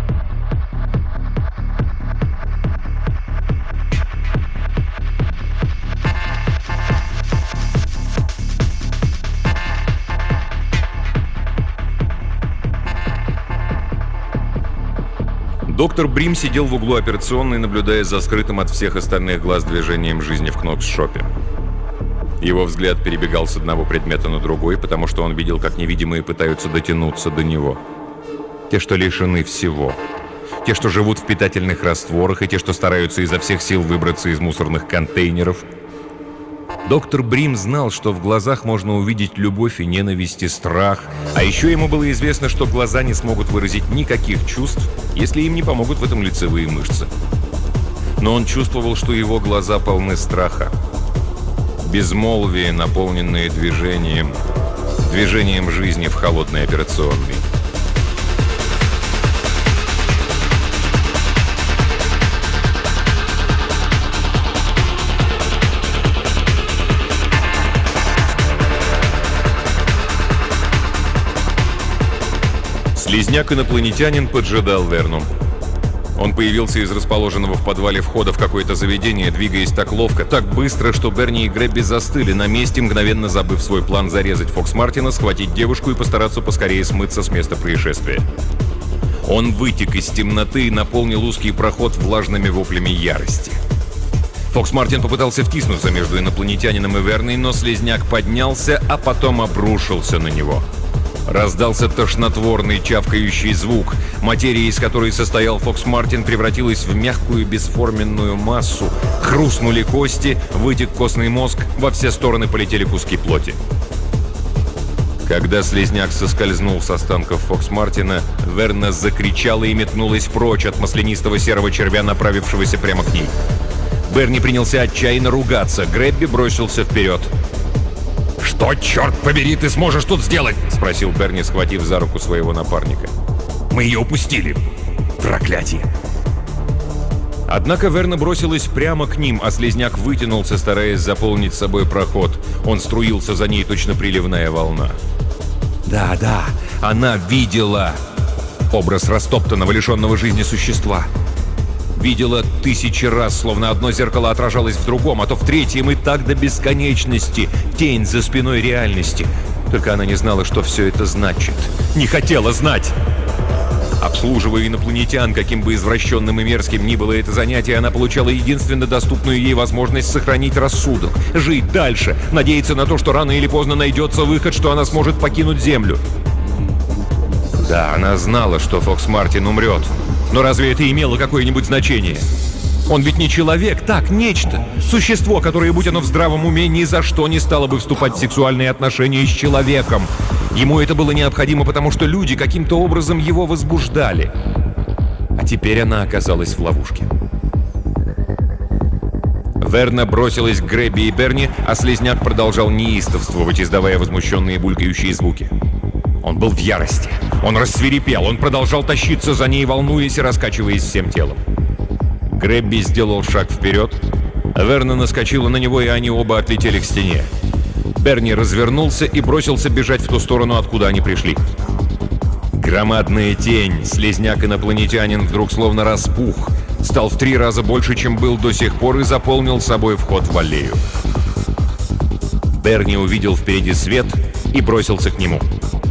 Доктор Брим сидел в углу операционной, наблюдая за скрытым от всех остальных глаз движением жизни в Кнокс-шопе. Его взгляд перебегал с одного предмета на другой, потому что он видел, как невидимые пытаются дотянуться до него. Те, что лишены всего. Те, что живут в питательных растворах, и те, что стараются изо всех сил выбраться из мусорных контейнеров. Доктор Брим знал, что в глазах можно увидеть любовь и ненависть и страх, а еще ему было известно, что глаза не смогут выразить никаких чувств, если им не помогут в этом лицевые мышцы. Но он чувствовал, что его глаза полны страха. Безмолвие, наполненное движением, движением жизни в холодной операционной. Слизняк-инопланетянин поджидал Верну. Он появился из расположенного в подвале входа в какое-то заведение, двигаясь так ловко, так быстро, что Берни и Грэбби застыли на месте, мгновенно забыв свой план зарезать Фокс Мартина, схватить девушку и постараться поскорее смыться с места происшествия. Он вытек из темноты и наполнил узкий проход влажными воплями ярости. Фокс Мартин попытался втиснуться между инопланетянином и Верной, но слизняк поднялся, а потом обрушился на него. Раздался тошнотворный чавкающий звук. Материя, из которой состоял Фокс Мартин, превратилась в мягкую бесформенную массу. Хрустнули кости, вытек костный мозг, во все стороны полетели куски плоти. Когда слизняк соскользнул с останков Фокс Мартина, Верна закричала и метнулась прочь от маслянистого серого червя, направившегося прямо к ней. Берни принялся отчаянно ругаться, Грэбби бросился вперед. «Что, черт побери, ты сможешь тут сделать?» — спросил Берни, схватив за руку своего напарника. «Мы ее упустили. Проклятие!» Однако Верна бросилась прямо к ним, а слизняк вытянулся, стараясь заполнить собой проход. Он струился за ней, точно приливная волна. Да, да, она видела образ растоптанного, лишенного жизни существа. Видела тысячи раз, словно одно зеркало отражалось в другом, а то в третьем, и так до бесконечности. Тень за спиной реальности. Только она не знала, что все это значит. Не хотела знать. Обслуживая инопланетян, каким бы извращенным и мерзким ни было это занятие, она получала единственно доступную ей возможность сохранить рассудок, жить дальше, надеяться на то, что рано или поздно найдется выход, что она сможет покинуть Землю. Да, она знала, что Фокс Мартин умрет. Но разве это имело какое-нибудь значение? Он ведь не человек, так, нечто. Существо, которое, будь оно в здравом уме, ни за что не стало бы вступать в сексуальные отношения с человеком. Ему это было необходимо, потому что люди каким-то образом его возбуждали. А теперь она оказалась в ловушке. Верна бросилась к Грэбби и Берни, а слизняк продолжал неистовствовать, издавая возмущенные булькающие звуки. Он был в ярости. Он рассвирепел. Он продолжал тащиться за ней, волнуясь и раскачиваясь всем телом. Грэбби сделал шаг вперед. Верна наскочила на него, и они оба отлетели к стене. Берни развернулся и бросился бежать в ту сторону, откуда они пришли. Громадная тень, слизняк-инопланетянин, вдруг словно распух, стал в три раза больше, чем был до сих пор, и заполнил собой вход в аллею. Берни увидел впереди свет и бросился к нему.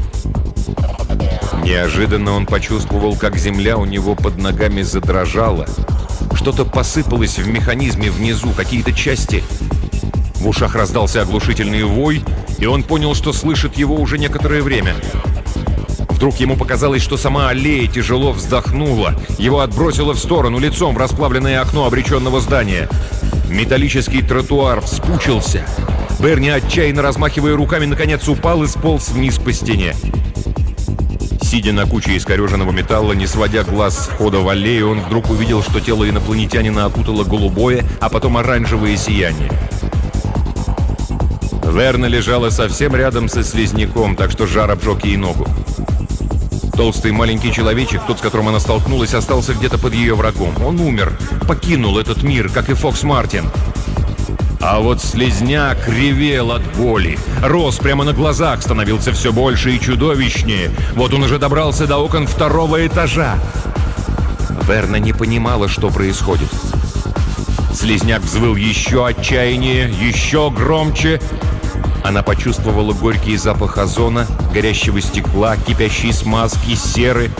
Неожиданно он почувствовал, как земля у него под ногами задрожала. Что-то посыпалось в механизме внизу, какие-то части. В ушах раздался оглушительный вой, и он понял, что слышит его уже некоторое время. Вдруг ему показалось, что сама аллея тяжело вздохнула. Его отбросило в сторону лицом в расплавленное окно обреченного здания. Металлический тротуар вспучился. Берни, отчаянно размахивая руками, наконец упал и сполз вниз по стене. Сидя на куче искореженного металла, не сводя глаз с входа в аллею, он вдруг увидел, что тело инопланетянина окутало голубое, а потом оранжевое сияние. Верна лежала совсем рядом со слизняком, так что жар обжег ей ногу. Толстый маленький человечек, тот, с которым она столкнулась, остался где-то под ее врагом. Он умер, покинул этот мир, как и Фокс Мартин. А вот слизняк ревел от боли. Рос прямо на глазах, становился все больше и чудовищнее. Вот он уже добрался до окон второго этажа. Верна не понимала, что происходит. Слизняк взвыл еще отчаяннее, еще громче. Она почувствовала горький запах озона, горящего стекла, кипящей смазки, серы.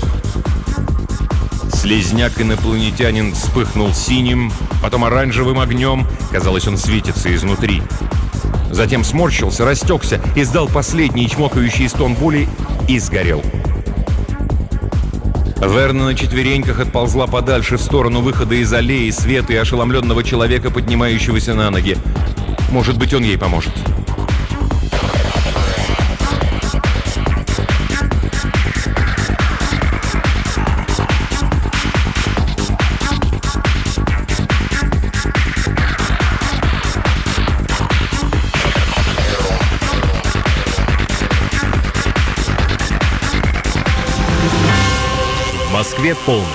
Слизняк-инопланетянин вспыхнул синим, потом оранжевым огнем. Казалось, он светится изнутри. Затем сморщился, растекся, издал последний чмокающий стон боли и сгорел. Верна на четвереньках отползла подальше в сторону выхода из аллеи света и ошеломленного человека, поднимающегося на ноги. Может быть, он ей поможет. В Москве полночь.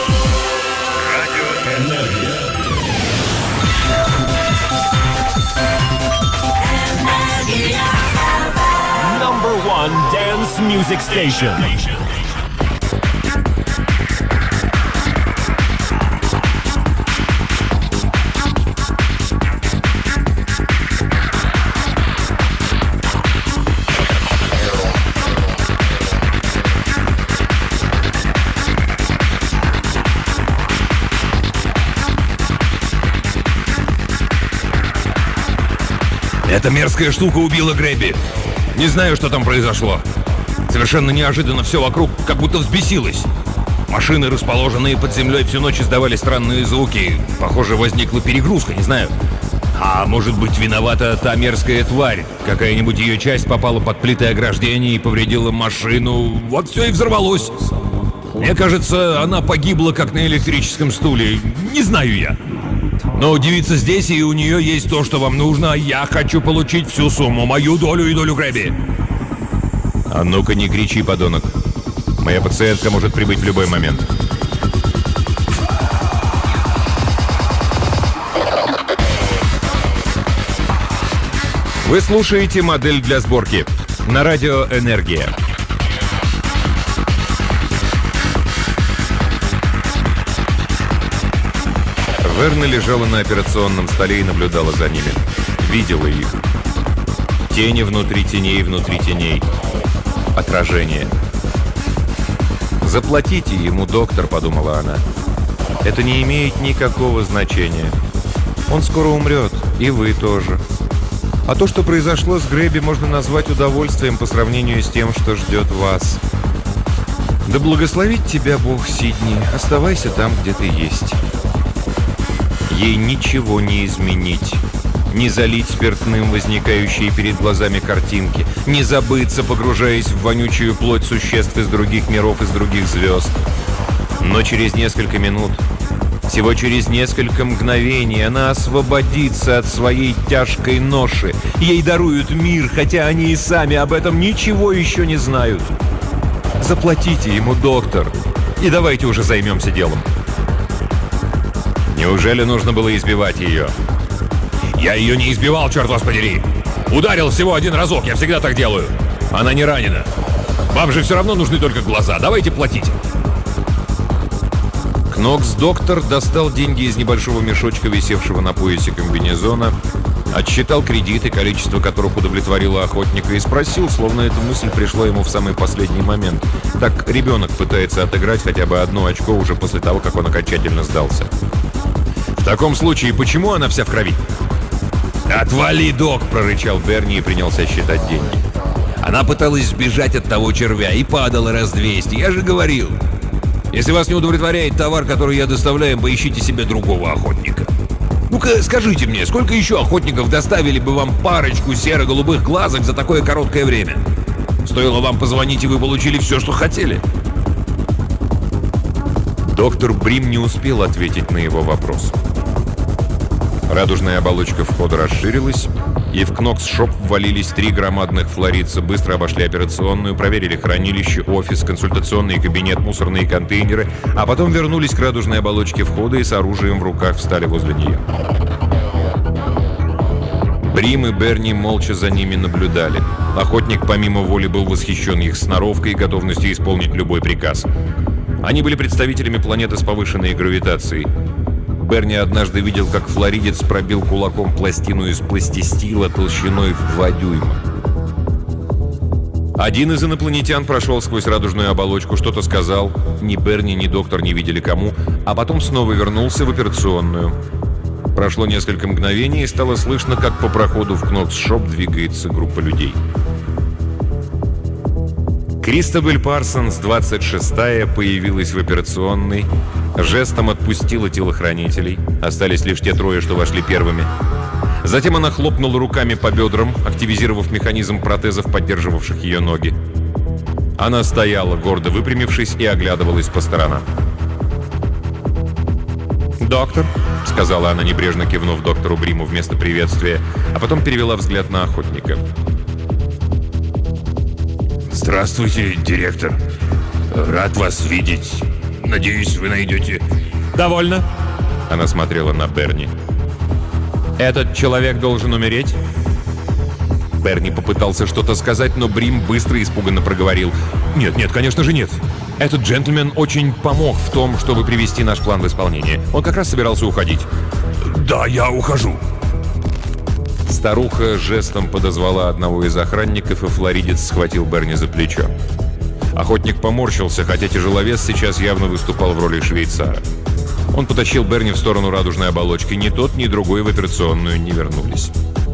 Number one dance music station. Эта мерзкая штука убила Грэбби. Не знаю, что там произошло. Совершенно неожиданно все вокруг как будто взбесилось. Машины, расположенные под землей, всю ночь издавали странные звуки. Похоже, возникла перегрузка, не знаю. А может быть, виновата та мерзкая тварь. Какая-нибудь ее часть попала под плиты ограждения и повредила машину. Вот все и взорвалось. Мне кажется, она погибла как на электрическом стуле. Не знаю я. Но девица здесь, и у нее есть то, что вам нужно. Я хочу получить всю сумму, мою долю и долю Грэбби. А ну-ка не кричи, подонок. Моя пациентка может прибыть в любой момент. Вы слушаете «Модель для сборки» на радио «Энергия». Верна лежала на операционном столе и наблюдала за ними. Видела их. Тени внутри теней, внутри теней. Отражение. «Заплатите ему, доктор», — подумала она. «Это не имеет никакого значения. Он скоро умрет, и вы тоже. А то, что произошло с Грэбби, можно назвать удовольствием по сравнению с тем, что ждет вас. Да благословит тебя Бог, Сидни. Оставайся там, где ты есть». Ей ничего не изменить. Не залить спиртным возникающие перед глазами картинки. Не забыться, погружаясь в вонючую плоть существ из других миров, из других звезд. Но через несколько минут Всего через несколько мгновений она освободится от своей тяжкой ноши. Ей даруют мир, хотя они и сами об этом ничего еще не знают. Заплатите ему, доктор, и давайте уже займемся делом. Неужели нужно было избивать ее? Я ее не избивал, черт вас подери! Ударил всего один разок, я всегда так делаю. Она не ранена. Вам же все равно нужны только глаза, давайте платить. Кнокс-доктор достал деньги из небольшого мешочка, висевшего на поясе комбинезона, отсчитал кредиты, количество которых удовлетворило охотника, и спросил, словно эта мысль пришла ему в самый последний момент. Так ребенок пытается отыграть хотя бы одно очко уже после того, как он окончательно сдался. «В таком случае, почему она вся в крови?» «Отвали, док!» — прорычал Берни и принялся считать деньги. Она пыталась сбежать от того червя и падала раз двести, я же говорил. Если вас не удовлетворяет товар, который я доставляю, поищите себе другого охотника. Ну-ка, скажите мне, сколько еще охотников доставили бы вам парочку серо-голубых глазок за такое короткое время? Стоило вам позвонить, и вы получили все, что хотели. Доктор Брим не успел ответить на его вопрос. Радужная оболочка входа расширилась, и в Кнокс-шоп ввалились три громадных флоридца, быстро обошли операционную, проверили хранилище, офис, консультационный кабинет, мусорные контейнеры, а потом вернулись к радужной оболочке входа и с оружием в руках встали возле нее. Брим и Берни молча за ними наблюдали. Охотник помимо воли был восхищен их сноровкой и готовностью исполнить любой приказ. Они были представителями планеты с повышенной гравитацией. Берни однажды видел, как флоридец пробил кулаком пластину из пластистила толщиной в два дюйма. Один из инопланетян прошел сквозь радужную оболочку, что-то сказал. Ни Берни, ни доктор не видели кому, а потом снова вернулся в операционную. Прошло несколько мгновений, и стало слышно, как по проходу в Кнокс-шоп двигается группа людей. Кристобель Парсонс, двадцать шестая, появилась в операционной, жестом отпустила телохранителей. Остались лишь те трое, что вошли первыми. Затем она хлопнула руками по бедрам, активизировав механизм протезов, поддерживавших ее ноги. Она стояла, гордо выпрямившись, и оглядывалась по сторонам. «Доктор», — сказала она, небрежно кивнув доктору Бриму вместо приветствия, а потом перевела взгляд на охотника. Здравствуйте, директор. Рад вас видеть. Надеюсь, вы найдете... Довольно. Она смотрела на Берни. Этот человек должен умереть? Берни попытался что-то сказать, но Брим быстро и испуганно проговорил. Нет, нет, конечно же нет. Этот джентльмен очень помог в том, чтобы привести наш план в исполнение. Он как раз собирался уходить. Да, я ухожу. Старуха жестом подозвала одного из охранников, и флоридец схватил Берни за плечо. Охотник поморщился, хотя тяжеловес сейчас явно выступал в роли швейцара. Он потащил Берни в сторону радужной оболочки. Ни тот, ни другой в операционную не вернулись.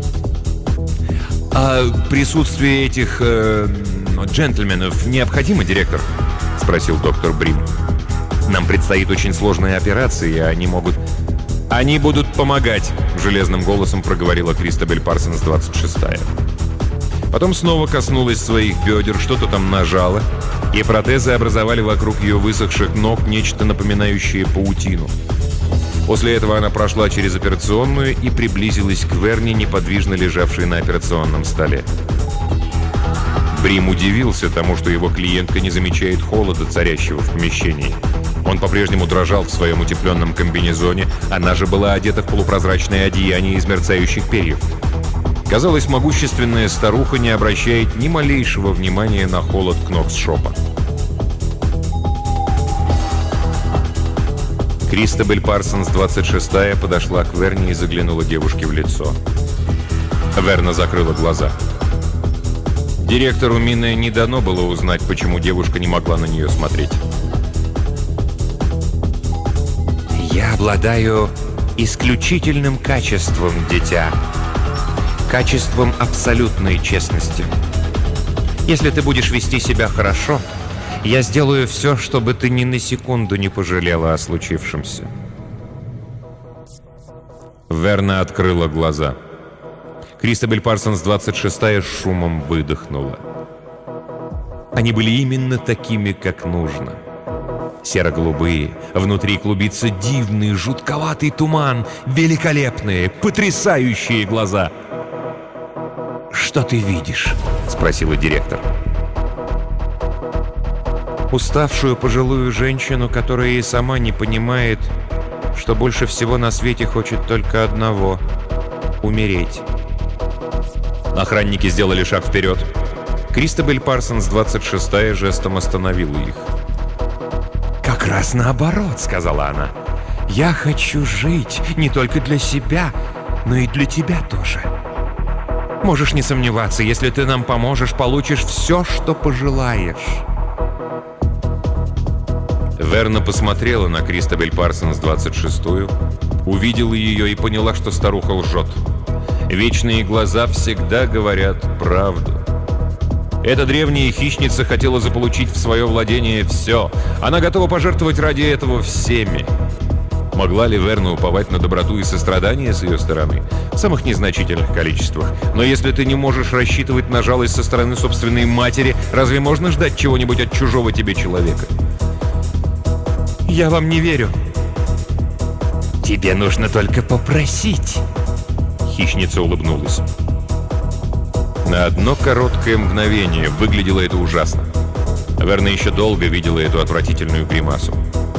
«А присутствие этих э, джентльменов необходимо, директор?» — спросил доктор Брим. «Нам предстоит очень сложная операция, и они могут...» «Они будут помогать», — железным голосом проговорила Кристобель Парсонс, двадцать шестая. Потом снова коснулась своих бедер, что-то там нажала, и протезы образовали вокруг ее высохших ног нечто напоминающее паутину. После этого она прошла через операционную и приблизилась к Верни, неподвижно лежавшей на операционном столе. Брим удивился тому, что его клиентка не замечает холода, царящего в помещении. Он по-прежнему дрожал в своем утепленном комбинезоне, она же была одета в полупрозрачное одеяние из мерцающих перьев. Казалось, могущественная старуха не обращает ни малейшего внимания на холод Кнокс-шопа. Кристобель Парсонс, двадцать шестая, подошла к Верни и заглянула девушке в лицо. Верна закрыла глаза. Директору Мине не дано было узнать, почему девушка не могла на нее смотреть. «Я обладаю исключительным качеством, дитя. Качеством абсолютной честности. Если ты будешь вести себя хорошо, я сделаю все, чтобы ты ни на секунду не пожалела о случившемся». Верна открыла глаза. Кристобель Парсонс, двадцать шестая, с шумом выдохнула. Они были именно такими, как нужно. Серо-голубые, внутри клубится дивный, жутковатый туман, великолепные, потрясающие глаза. «Что ты видишь?» — спросила директор. Уставшую пожилую женщину, которая и сама не понимает, что больше всего на свете хочет только одного — умереть. Охранники сделали шаг вперед. Кристобель Парсонс, двадцать шестая, жестом остановила их. «Как раз наоборот», — сказала она. «Я хочу жить не только для себя, но и для тебя тоже. Можешь не сомневаться, если ты нам поможешь, получишь все, что пожелаешь». Верна посмотрела на Кристобель Парсонс, двадцать шестую, увидела ее и поняла, что старуха лжет. Вечные глаза всегда говорят правду. Эта древняя хищница хотела заполучить в свое владение все. Она готова пожертвовать ради этого всеми. Могла ли Верна уповать на доброту и сострадание с ее стороны? В самых незначительных количествах. Но если ты не можешь рассчитывать на жалость со стороны собственной матери, разве можно ждать чего-нибудь от чужого тебе человека? «Я вам не верю». «Тебе нужно только попросить». Хищница улыбнулась. На одно короткое мгновение выглядело это ужасно. Верна еще долго видела эту отвратительную гримасу.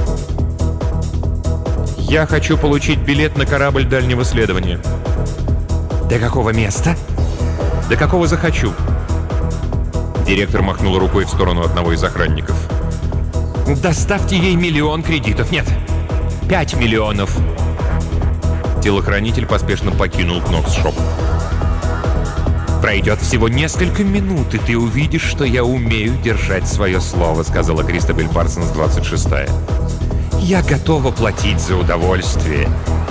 «Я хочу получить билет на корабль дальнего следования». «До какого места?» «До какого захочу». Директор махнула рукой в сторону одного из охранников. «Доставьте ей миллион кредитов. Нет, пять миллионов». Телохранитель поспешно покинул Кнокс-шоп. «Пройдет всего несколько минут, и ты увидишь, что я умею держать свое слово», — сказала Кристобель Парсонс, двадцать шестая. «Я готова платить за удовольствие».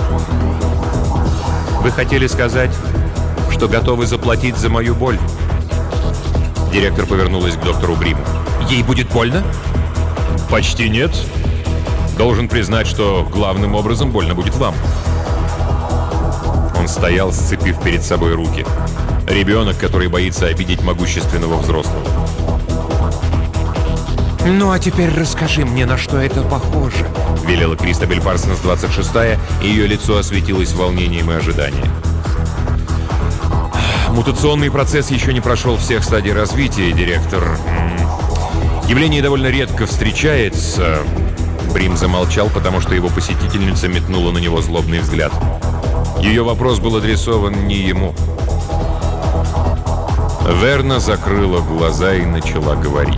«Вы хотели сказать, что готовы заплатить за мою боль?» Директор повернулась к доктору Бриму. «Ей будет больно?» «Почти нет. Должен признать, что главным образом больно будет вам». Он стоял, сцепив перед собой руки. Ребенок, который боится обидеть могущественного взрослого. «Ну а теперь расскажи мне, на что это похоже», — велела Кристобель Парсонс, двадцать шестая, и ее лицо осветилось волнением и ожиданием. «Мутационный процесс еще не прошел всех стадий развития, директор. Явление довольно редко встречается». Брим замолчал, потому что его посетительница метнула на него злобный взгляд. Ее вопрос был адресован не ему. Верна закрыла глаза и начала говорить.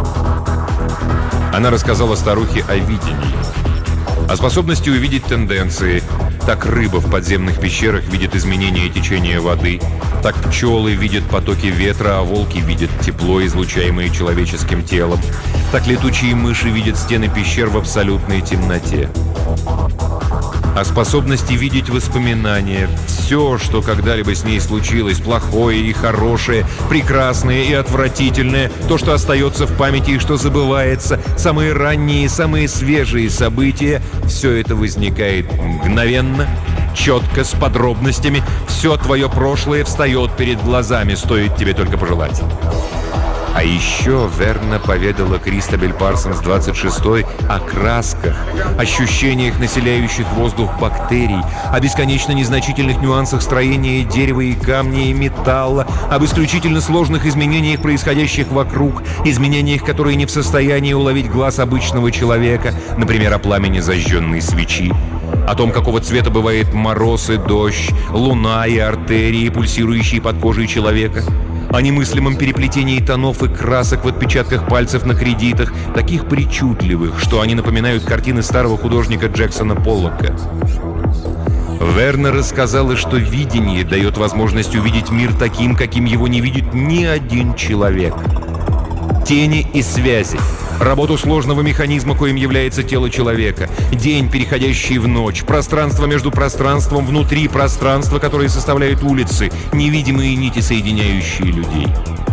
Она рассказала старухе о видении, о способности увидеть тенденции. Так рыба в подземных пещерах видит изменения течения воды, так пчелы видят потоки ветра, а волки видят тепло, излучаемое человеческим телом, так летучие мыши видят стены пещер в абсолютной темноте. О способности видеть воспоминания. Все, что когда-либо с ней случилось, плохое и хорошее, прекрасное и отвратительное, то, что остается в памяти и что забывается, самые ранние и самые свежие события, все это возникает мгновенно, четко, с подробностями. Все твое прошлое встает перед глазами, стоит тебе только пожелать. А еще Верна поведала Кристобель Парсонс, двадцать шестой, о красках, ощущениях населяющих воздух бактерий, о бесконечно незначительных нюансах строения дерева и камня и металла, об исключительно сложных изменениях, происходящих вокруг, изменениях, которые не в состоянии уловить глаз обычного человека, например, о пламени зажженной свечи, о том, какого цвета бывает мороз и дождь, луна и артерии, пульсирующие под кожей человека, о немыслимом переплетении тонов и красок в отпечатках пальцев на кредитах, таких причудливых, что они напоминают картины старого художника Джексона Поллока. Верна рассказала, что видение дает возможность увидеть мир таким, каким его не видит ни один человек. Тени и связи, работу сложного механизма, коим является тело человека, день, переходящий в ночь, пространство между пространством, внутри пространства, которое составляют улицы, невидимые нити, соединяющие людей.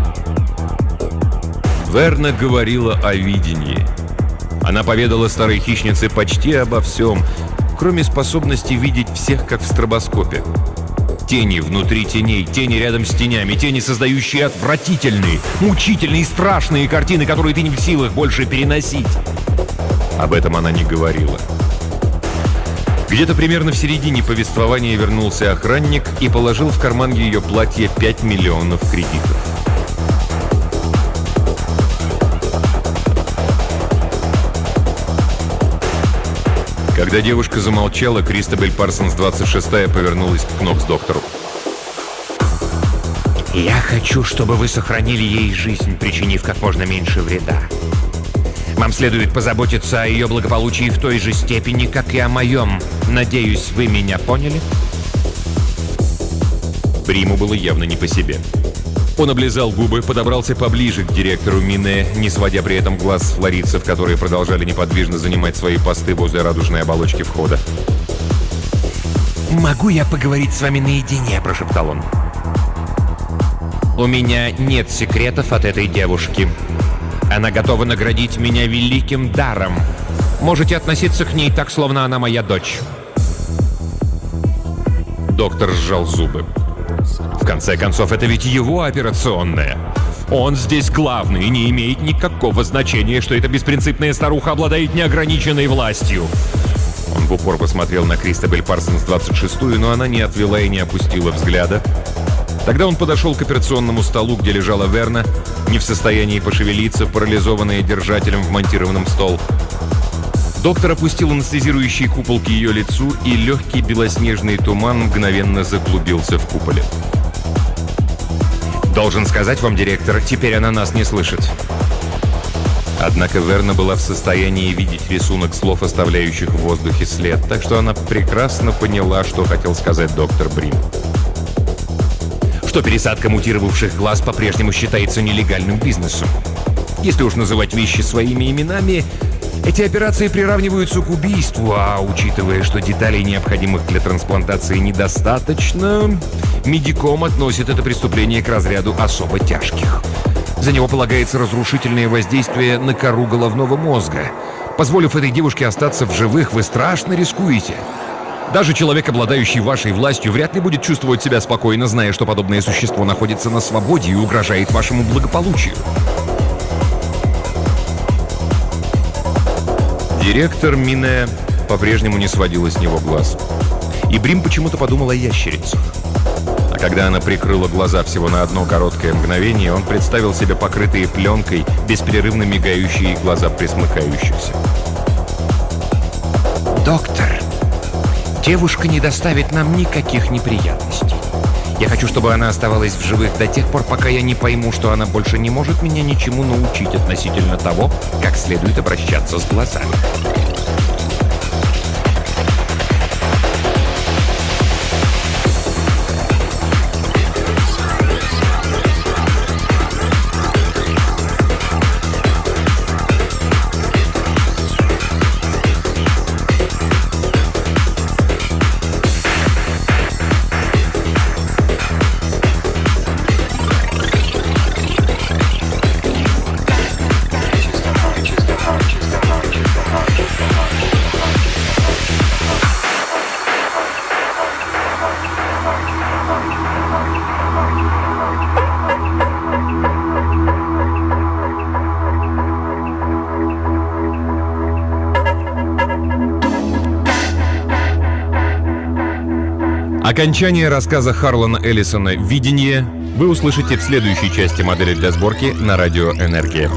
Верна говорила о видении. Она поведала старой хищнице почти обо всем, кроме способности видеть всех, как в стробоскопе. Тени внутри теней, тени рядом с тенями, тени, создающие отвратительные, мучительные и страшные картины, которые ты не в силах больше переносить. Об этом она не говорила. Где-то примерно в середине повествования вернулся охранник и положил в карман ее платья пять миллионов кредитов. Когда девушка замолчала, Кристобель Парсонс двадцать шестая повернулась к Нокс-доктору. «Я хочу, чтобы вы сохранили ей жизнь, причинив как можно меньше вреда. Вам следует позаботиться о ее благополучии в той же степени, как и о моем. Надеюсь, вы меня поняли?» Бриму было явно не по себе. Он облизал губы, подобрался поближе к директору Мине, не сводя при этом глаз с флоридцев, которые продолжали неподвижно занимать свои посты возле радужной оболочки входа. «Могу я поговорить с вами наедине?» – прошептал он. «У меня нет секретов от этой девушки. Она готова наградить меня великим даром. Можете относиться к ней так, словно она моя дочь». Доктор сжал зубы. В конце концов, это ведь его операционная. Он здесь главный, и не имеет никакого значения, что эта беспринципная старуха обладает неограниченной властью. Он в упор посмотрел на Кристобель Парсонс двадцать шестую, но она не отвела и не опустила взгляда. Тогда он подошел к операционному столу, где лежала Верна, не в состоянии пошевелиться, парализованная держателем, вмонтированным в стол. Доктор опустил анестезирующий купол к ее лицу, и легкий белоснежный туман мгновенно заклубился в куполе. «Должен сказать вам, директор, теперь она нас не слышит». Однако Верна была в состоянии видеть рисунок слов, оставляющих в воздухе след, так что она прекрасно поняла, что хотел сказать доктор Брим. Что пересадка мутировавших глаз по-прежнему считается нелегальным бизнесом. Если уж называть вещи своими именами, эти операции приравниваются к убийству, а учитывая, что деталей, необходимых для трансплантации, недостаточно, Медиком относит это преступление к разряду особо тяжких. За него полагается разрушительное воздействие на кору головного мозга. Позволив этой девушке остаться в живых, вы страшно рискуете. Даже человек, обладающий вашей властью, вряд ли будет чувствовать себя спокойно, зная, что подобное существо находится на свободе и угрожает вашему благополучию. Директор Мине по-прежнему не сводила с него глаз. И Брим почему-то подумал о ящерицах. А когда она прикрыла глаза всего на одно короткое мгновение, он представил себе покрытые пленкой, беспрерывно мигающие глаза пресмыкающихся. «Доктор, девушка не доставит нам никаких неприятностей. Я хочу, чтобы она оставалась в живых до тех пор, пока я не пойму, что она больше не может меня ничему научить относительно того, как следует обращаться с глазами». Окончание рассказа Харлана Эллисона «Видение» вы услышите в следующей части модели для сборки на радио «Энергия».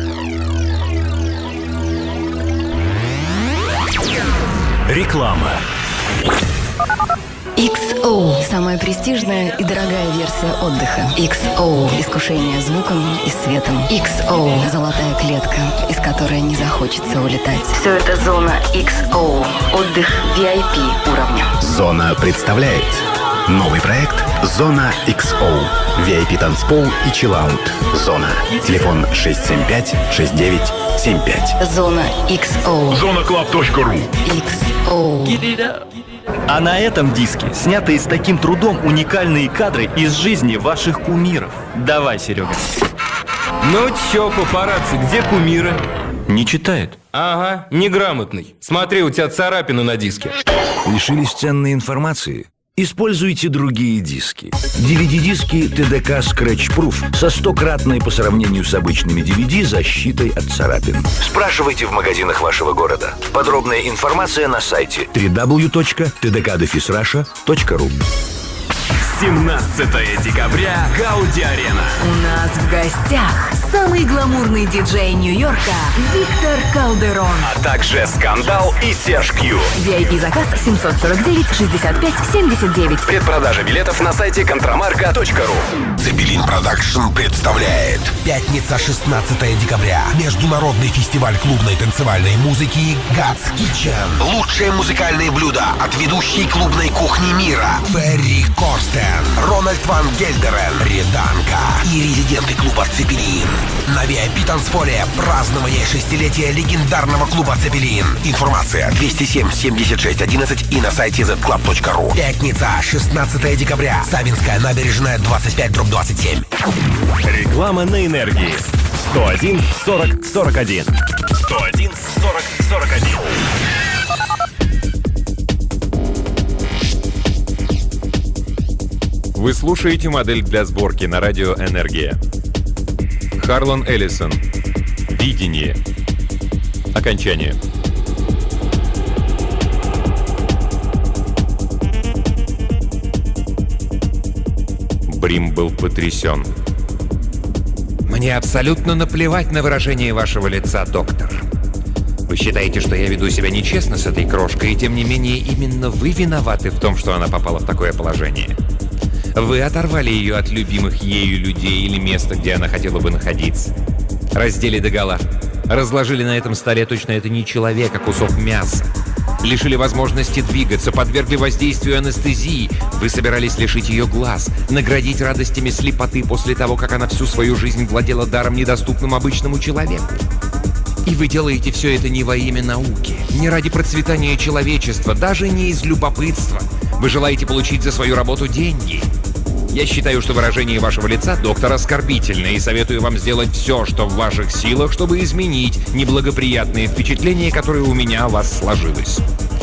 Реклама. икс о – самая престижная и дорогая версия отдыха. икс о – искушение звуком и светом. икс о – золотая клетка, из которой не захочется улетать. Все это зона икс о. Отдых ви ай пи уровня. Зона представляет новый проект «Зона икс о». ви ай пи танцпол и чиллаут. Зона. Телефон шесть семь пять шесть девять семь пять. Зона икс о. зона клаб точка ру. икс о. А на этом диске снятые с таким трудом уникальные кадры из жизни ваших кумиров. Давай, Серега. Ну чё, папарацци, где кумиры? Не читает. Ага, неграмотный. Смотри, у тебя царапина на диске. Лишились ценной информации? Используйте другие диски. ди ви ди-диски ти ди кей Scratch Proof со стократной по сравнению с обычными ди ви ди защитой от царапин. Спрашивайте в магазинах вашего города. Подробная информация на сайте дабл ю дабл ю дабл ю точка ти ди кей дефис раша точка ру. семнадцатое декабря, Гауди Арена. У нас в гостях самый гламурный диджей Нью-Йорка Виктор Калдерон. А также Скандал и Серж Кью. ви ай пи-заказ семьсот сорок девять шестьдесят пять семьдесят девять. Предпродажа билетов на сайте контрамарка точка ру. Цепелин Продакшн представляет пятница, шестнадцатое декабря. Международный фестиваль клубной танцевальной музыки God's Kitchen. Лучшие музыкальные блюда от ведущей клубной кухни мира Ферри Корстен, Рональд Ван Гельдерен, Реданка и резиденты клуба Цепелин. На ви ай пи-танцполе празднование шестилетия легендарного клуба Цепелин. Информация двести семь семьдесят шесть одиннадцать и на сайте зет клаб точка ру. Пятница, шестнадцатое декабря. Савинская набережная, двадцать пять дробь двадцать семь. Реклама на энергии. сто один сорок сорок один. сто один сорок сорок один. Вы слушаете модель для сборки на радио «Энергия». Харлан Эллисон. Видение. Окончание. Брим был потрясен. Мне абсолютно наплевать на выражение вашего лица, доктор. Вы считаете, что я веду себя нечестно с этой крошкой, и тем не менее именно вы виноваты в том, что она попала в такое положение. Вы оторвали ее от любимых ею людей или места, где она хотела бы находиться. Раздели догола. Разложили на этом столе, точно это не человек, а кусок мяса. Лишили возможности двигаться, подвергли воздействию анестезии. Вы собирались лишить ее глаз, наградить радостями слепоты после того, как она всю свою жизнь владела даром, недоступным обычному человеку. И вы делаете все это не во имя науки, не ради процветания человечества, даже не из любопытства. Вы желаете получить за свою работу деньги. Я считаю, что выражение вашего лица, доктор, оскорбительное, и советую вам сделать все, что в ваших силах, чтобы изменить неблагоприятные впечатления, которые у меня о вас сложилось.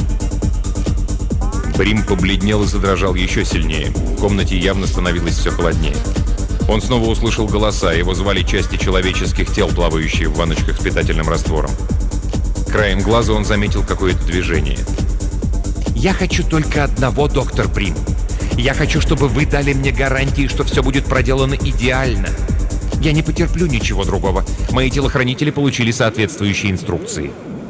Брим побледнел и задрожал еще сильнее. В комнате явно становилось все холоднее. Он снова услышал голоса, его звали части человеческих тел, плавающие в ванночках с питательным раствором. Краем глаза он заметил какое-то движение. Я хочу только одного, доктор Брим. Я хочу, чтобы вы дали мне гарантии, что все будет проделано идеально. Я не потерплю ничего другого. Мои телохранители получили соответствующие инструкции.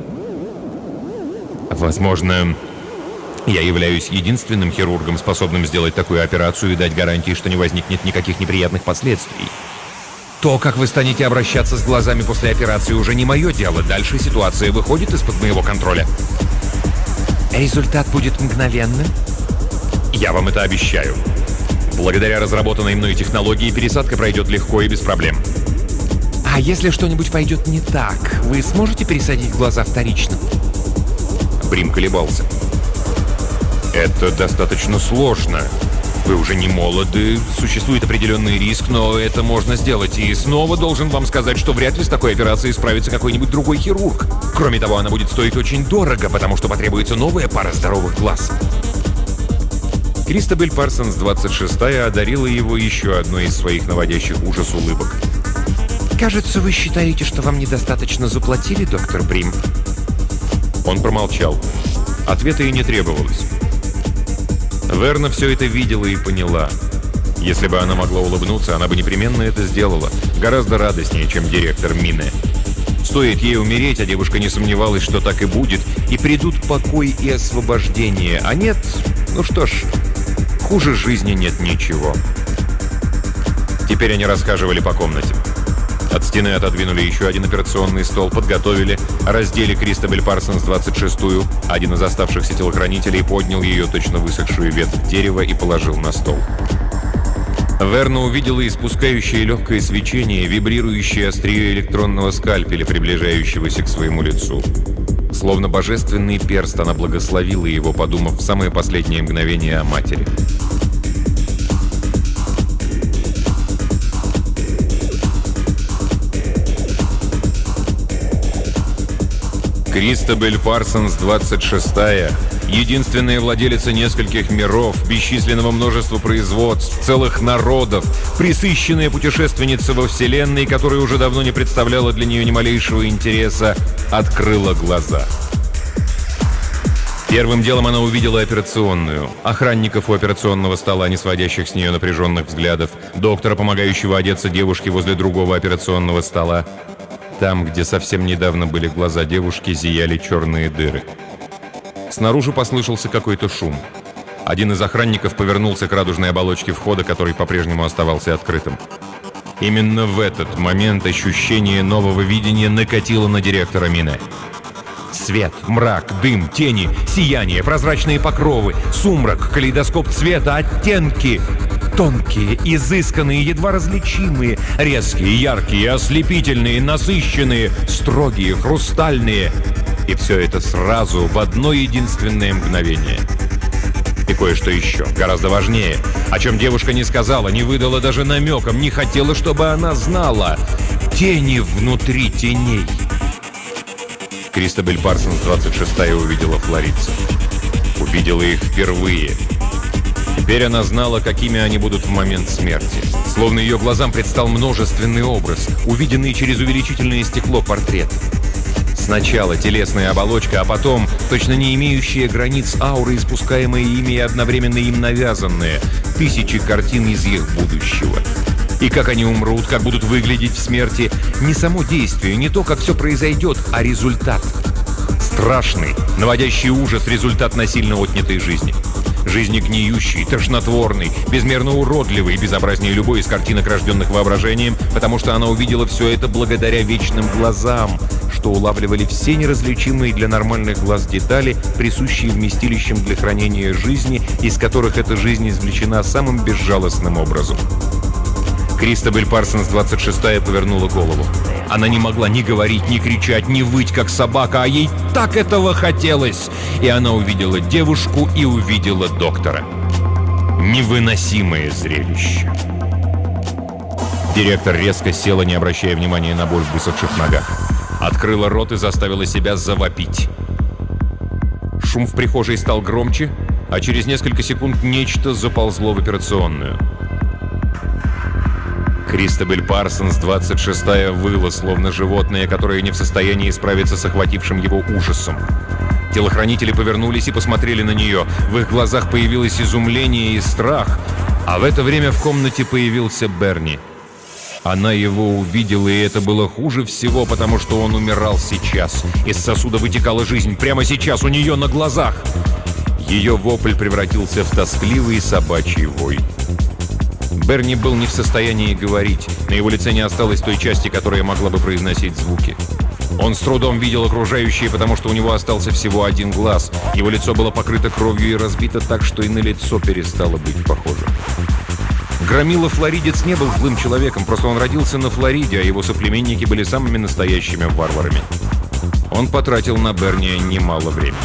Возможно, я являюсь единственным хирургом, способным сделать такую операцию и дать гарантии, что не возникнет никаких неприятных последствий. То, как вы станете обращаться с глазами после операции, уже не мое дело. Дальше ситуация выходит из-под моего контроля. Результат будет мгновенным. Я вам это обещаю. Благодаря разработанной мной технологии пересадка пройдет легко и без проблем. А если что-нибудь пойдет не так, вы сможете пересадить глаза вторично? Брим колебался. Это достаточно сложно. Вы уже не молоды, существует определенный риск, но это можно сделать. И снова должен вам сказать, что вряд ли с такой операцией справится какой-нибудь другой хирург. Кроме того, она будет стоить очень дорого, потому что потребуется новая пара здоровых глаз. Кристобель Парсонс, двадцать шестая, одарила его еще одной из своих наводящих ужас улыбок. «Кажется, вы считаете, что вам недостаточно заплатили, доктор Брим?» Он промолчал. Ответа и не требовалось. Верна все это видела и поняла. Если бы она могла улыбнуться, она бы непременно это сделала. Гораздо радостнее, чем директор Мине. Стоит ей умереть, а девушка не сомневалась, что так и будет, и придут покой и освобождение. А нет, ну что ж, хуже жизни нет ничего. Теперь они расхаживали по комнате. От стены отодвинули еще один операционный стол, подготовили, раздели Кристобель Парсонс двадцать шестую. Один из оставшихся телохранителей поднял ее точно высохшую ветвь дерева и положил на стол. Верна увидела испускающее легкое свечение, вибрирующее острие электронного скальпеля, приближающегося к своему лицу. Словно божественный перст, она благословила его, подумав в самое последнее мгновение о матери. Кристобель Парсонс, двадцать шестая, единственная владелица нескольких миров, бесчисленного множества производств, целых народов, пресыщенная путешественница во Вселенной, которая уже давно не представляла для нее ни малейшего интереса, открыла глаза. Первым делом она увидела операционную. Охранников у операционного стола, не сводящих с нее напряженных взглядов, доктора, помогающего одеться девушке возле другого операционного стола. Там, где совсем недавно были глаза девушки, зияли черные дыры. Снаружи послышался какой-то шум. Один из охранников повернулся к радужной оболочке входа, который по-прежнему оставался открытым. Именно в этот момент ощущение нового видения накатило на директора Мине. Свет, мрак, дым, тени, сияние, прозрачные покровы, сумрак, калейдоскоп цвета, оттенки. Тонкие, изысканные, едва различимые, резкие, яркие, ослепительные, насыщенные, строгие, хрустальные. И все это сразу в одно единственное мгновение. И кое-что еще, гораздо важнее, о чем девушка не сказала, не выдала даже намеком, не хотела, чтобы она знала. Тени внутри теней. Кристобель Парсонс, двадцать шестая, увидела флоридцев. Увидела их впервые. Теперь она знала, какими они будут в момент смерти. Словно ее глазам предстал множественный образ, увиденный через увеличительное стекло портрет. Сначала телесная оболочка, а потом, точно не имеющая границ ауры, испускаемые ими и одновременно им навязанные, тысячи картин из их будущего. И как они умрут, как будут выглядеть в смерти. Не само действие, не то, как все произойдет, а результат. Страшный, наводящий ужас результат насильно отнятой жизни. Жизни гниющей, тошнотворной, безмерно уродливой, безобразнее любой из картинок, рожденных воображением, потому что она увидела все это благодаря вечным глазам, что улавливали все неразличимые для нормальных глаз детали, присущие вместилищам для хранения жизни, из которых эта жизнь извлечена самым безжалостным образом. Кристобель Парсонс, двадцать шестая, повернула голову. Она не могла ни говорить, ни кричать, ни выть, как собака, а ей так этого хотелось. И она увидела девушку и увидела доктора. Невыносимое зрелище. Директор резко села, не обращая внимания на боль в высохших ногах. Открыла рот и заставила себя завопить. Шум в прихожей стал громче, а через несколько секунд нечто заползло в операционную. Кристобель Парсонс, двадцать шестая, выла, словно животное, которое не в состоянии справиться с охватившим его ужасом. Телохранители повернулись и посмотрели на нее. В их глазах появилось изумление и страх, а в это время в комнате появился Берни. Она его увидела, и это было хуже всего, потому что он умирал сейчас. Из сосуда вытекала жизнь прямо сейчас, у нее на глазах. Ее вопль превратился в тоскливый собачий вой. Берни был не в состоянии говорить. На его лице не осталось той части, которая могла бы произносить звуки. Он с трудом видел окружающее, потому что у него остался всего один глаз. Его лицо было покрыто кровью и разбито так, что и на лицо перестало быть похоже. Громила Флоридец не был злым человеком, просто он родился на Флориде, а его соплеменники были самыми настоящими варварами. Он потратил на Берни немало времени.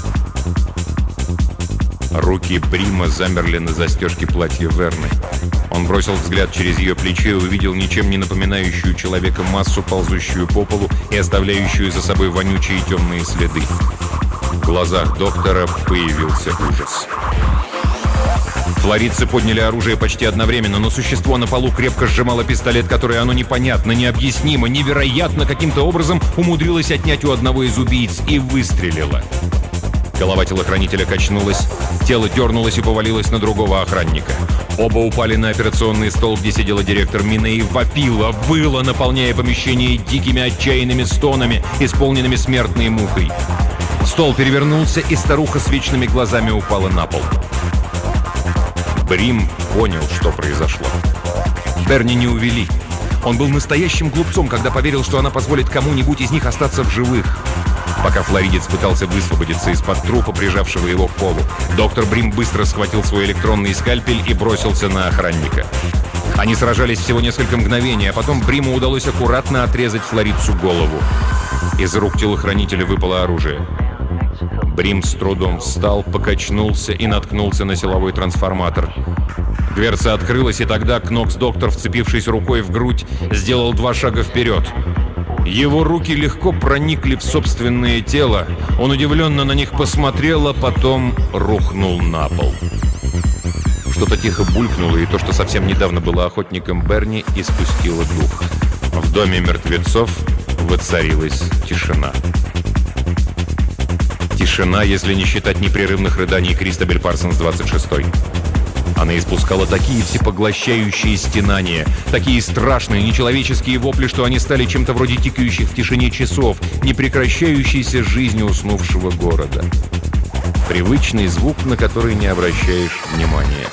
Руки Брима замерли на застежке платья Верны. Он бросил взгляд через ее плечо и увидел ничем не напоминающую человека массу, ползущую по полу и оставляющую за собой вонючие темные следы. В глазах доктора появился ужас. Флоридцы подняли оружие почти одновременно, но существо на полу крепко сжимало пистолет, который оно непонятно, необъяснимо, невероятно каким-то образом умудрилось отнять у одного из убийц и выстрелило. Голова телохранителя качнулась, тело дернулось и повалилось на другого охранника. Оба упали на операционный стол, где сидела директор Мине, и вопила, выла, наполняя помещение дикими отчаянными стонами, исполненными смертной мукой. Стол перевернулся, и старуха с вечными глазами упала на пол. Брим понял, что произошло. Берни не увели. Он был настоящим глупцом, когда поверил, что она позволит кому-нибудь из них остаться в живых. Пока флоридец пытался высвободиться из-под трупа, прижавшего его к полу, доктор Брим быстро схватил свой электронный скальпель и бросился на охранника. Они сражались всего несколько мгновений, а потом Бриму удалось аккуратно отрезать флоридцу голову. Из рук телохранителя выпало оружие. Брим с трудом встал, покачнулся и наткнулся на силовой трансформатор. Дверца открылась, и тогда Кнокс-доктор, вцепившись рукой в грудь, сделал два шага вперед. Его руки легко проникли в собственное тело. Он удивленно на них посмотрел, а потом рухнул на пол. Что-то тихо булькнуло, и то, что совсем недавно было охотником Берни, испустило дух. В доме мертвецов воцарилась тишина. Тишина, если не считать непрерывных рыданий Кристабель Парсонс двадцать шестой. Она испускала такие всепоглощающие стенания, такие страшные, нечеловеческие вопли, что они стали чем-то вроде тикающих в тишине часов, непрекращающейся жизни уснувшего города. Привычный звук, на который не обращаешь внимания.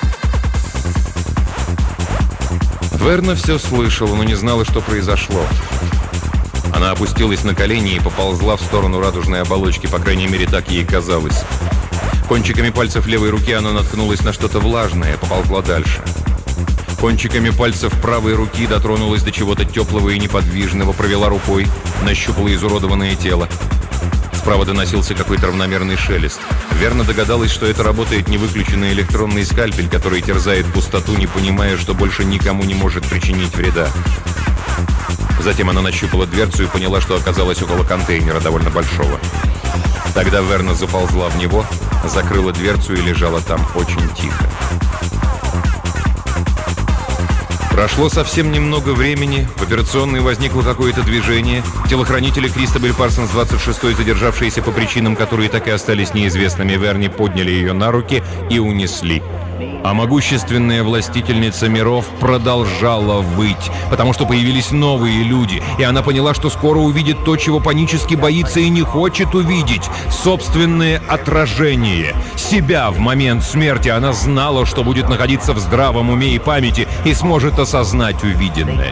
Верна все слышала, но не знала, что произошло. Она опустилась на колени и поползла в сторону радужной оболочки, по крайней мере, так ей казалось. Кончиками пальцев левой руки она наткнулась на что-то влажное, поползла дальше. Кончиками пальцев правой руки дотронулась до чего-то теплого и неподвижного, провела рукой, нащупала изуродованное тело. Справа доносился какой-то равномерный шелест. Верно догадалась, что это работает невыключенный электронный скальпель, который терзает пустоту, не понимая, что больше никому не может причинить вреда. Затем она нащупала дверцу и поняла, что оказалась около контейнера, довольно большого. Тогда Верна заползла в него, закрыла дверцу и лежала там очень тихо. Прошло совсем немного времени, в операционной возникло какое-то движение. Телохранители Кристабель Парсонс двадцать шестой, задержавшиеся по причинам, которые так и остались неизвестными, Верни подняли ее на руки и унесли. А могущественная властительница миров продолжала выть, потому что появились новые люди, и она поняла, что скоро увидит то, чего панически боится и не хочет увидеть — собственное отражение. Себя в момент смерти. Она знала, что будет находиться в здравом уме и памяти и сможет осознать увиденное.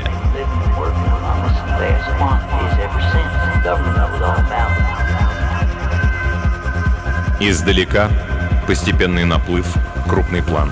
Издалека постепенный наплыв, крупный план.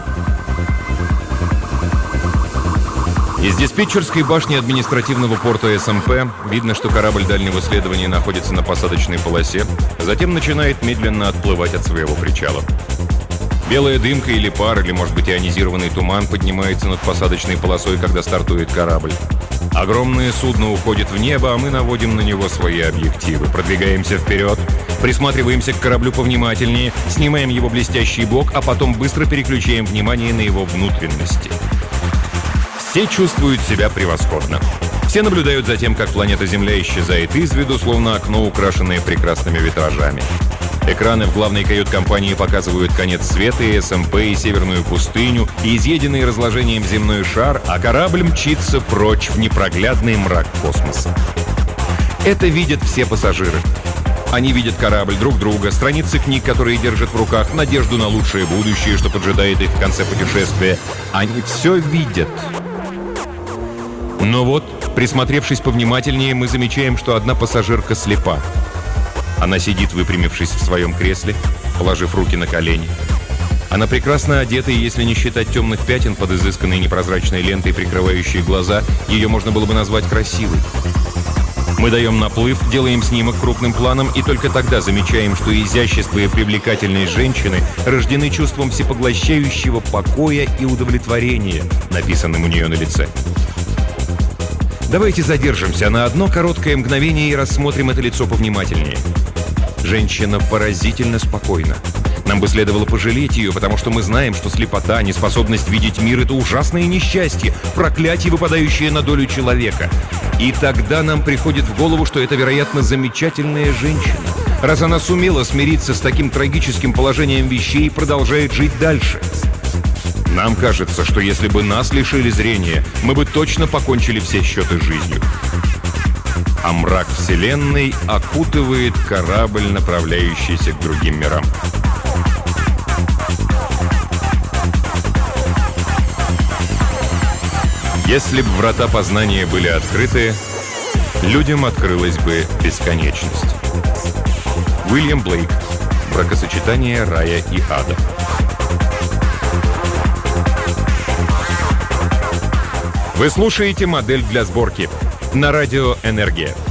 Из диспетчерской башни административного порта эс эм пэ видно, что корабль дальнего следования находится на посадочной полосе, затем начинает медленно отплывать от своего причала. Белая дымка или пар, или, может быть, ионизированный туман поднимается над посадочной полосой, когда стартует корабль. Огромное судно уходит в небо, а мы наводим на него свои объективы. Продвигаемся вперед, присматриваемся к кораблю повнимательнее, снимаем его блестящий бок, а потом быстро переключаем внимание на его внутренности. Все чувствуют себя превосходно. Все наблюдают за тем, как планета Земля исчезает из виду, словно окно, украшенное прекрасными витражами. Экраны в главной кают-компании показывают конец света, и эс эм пэ, и северную пустыню, и изъеденный разложением земной шар, а корабль мчится прочь в непроглядный мрак космоса. Это видят все пассажиры. Они видят корабль, друг друга, страницы книг, которые держат в руках, надежду на лучшее будущее, что поджидает их в конце путешествия. Они все видят. Но вот, присмотревшись повнимательнее, мы замечаем, что одна пассажирка слепа. Она сидит, выпрямившись в своем кресле, положив руки на колени. Она прекрасно одета, и если не считать темных пятен под изысканной непрозрачной лентой, прикрывающей глаза, ее можно было бы назвать красивой. Мы даем наплыв, делаем снимок крупным планом, и только тогда замечаем, что изящество и привлекательность женщины рождены чувством всепоглощающего покоя и удовлетворения, написанным у нее на лице. Давайте задержимся на одно короткое мгновение и рассмотрим это лицо повнимательнее. Женщина поразительно спокойна. Нам бы следовало пожалеть ее, потому что мы знаем, что слепота, неспособность видеть мир — это ужасное несчастье, проклятие, выпадающее на долю человека. И тогда нам приходит в голову, что это, вероятно, замечательная женщина. Раз она сумела смириться с таким трагическим положением вещей и продолжает жить дальше. Нам кажется, что если бы нас лишили зрения, мы бы точно покончили все счеты с жизнью. А мрак Вселенной окутывает корабль, направляющийся к другим мирам. Если бы врата познания были открыты, людям открылась бы бесконечность. Уильям Блейк. Бракосочетание рая и ада. Вы слушаете «Модель для сборки» на радио «Энергия».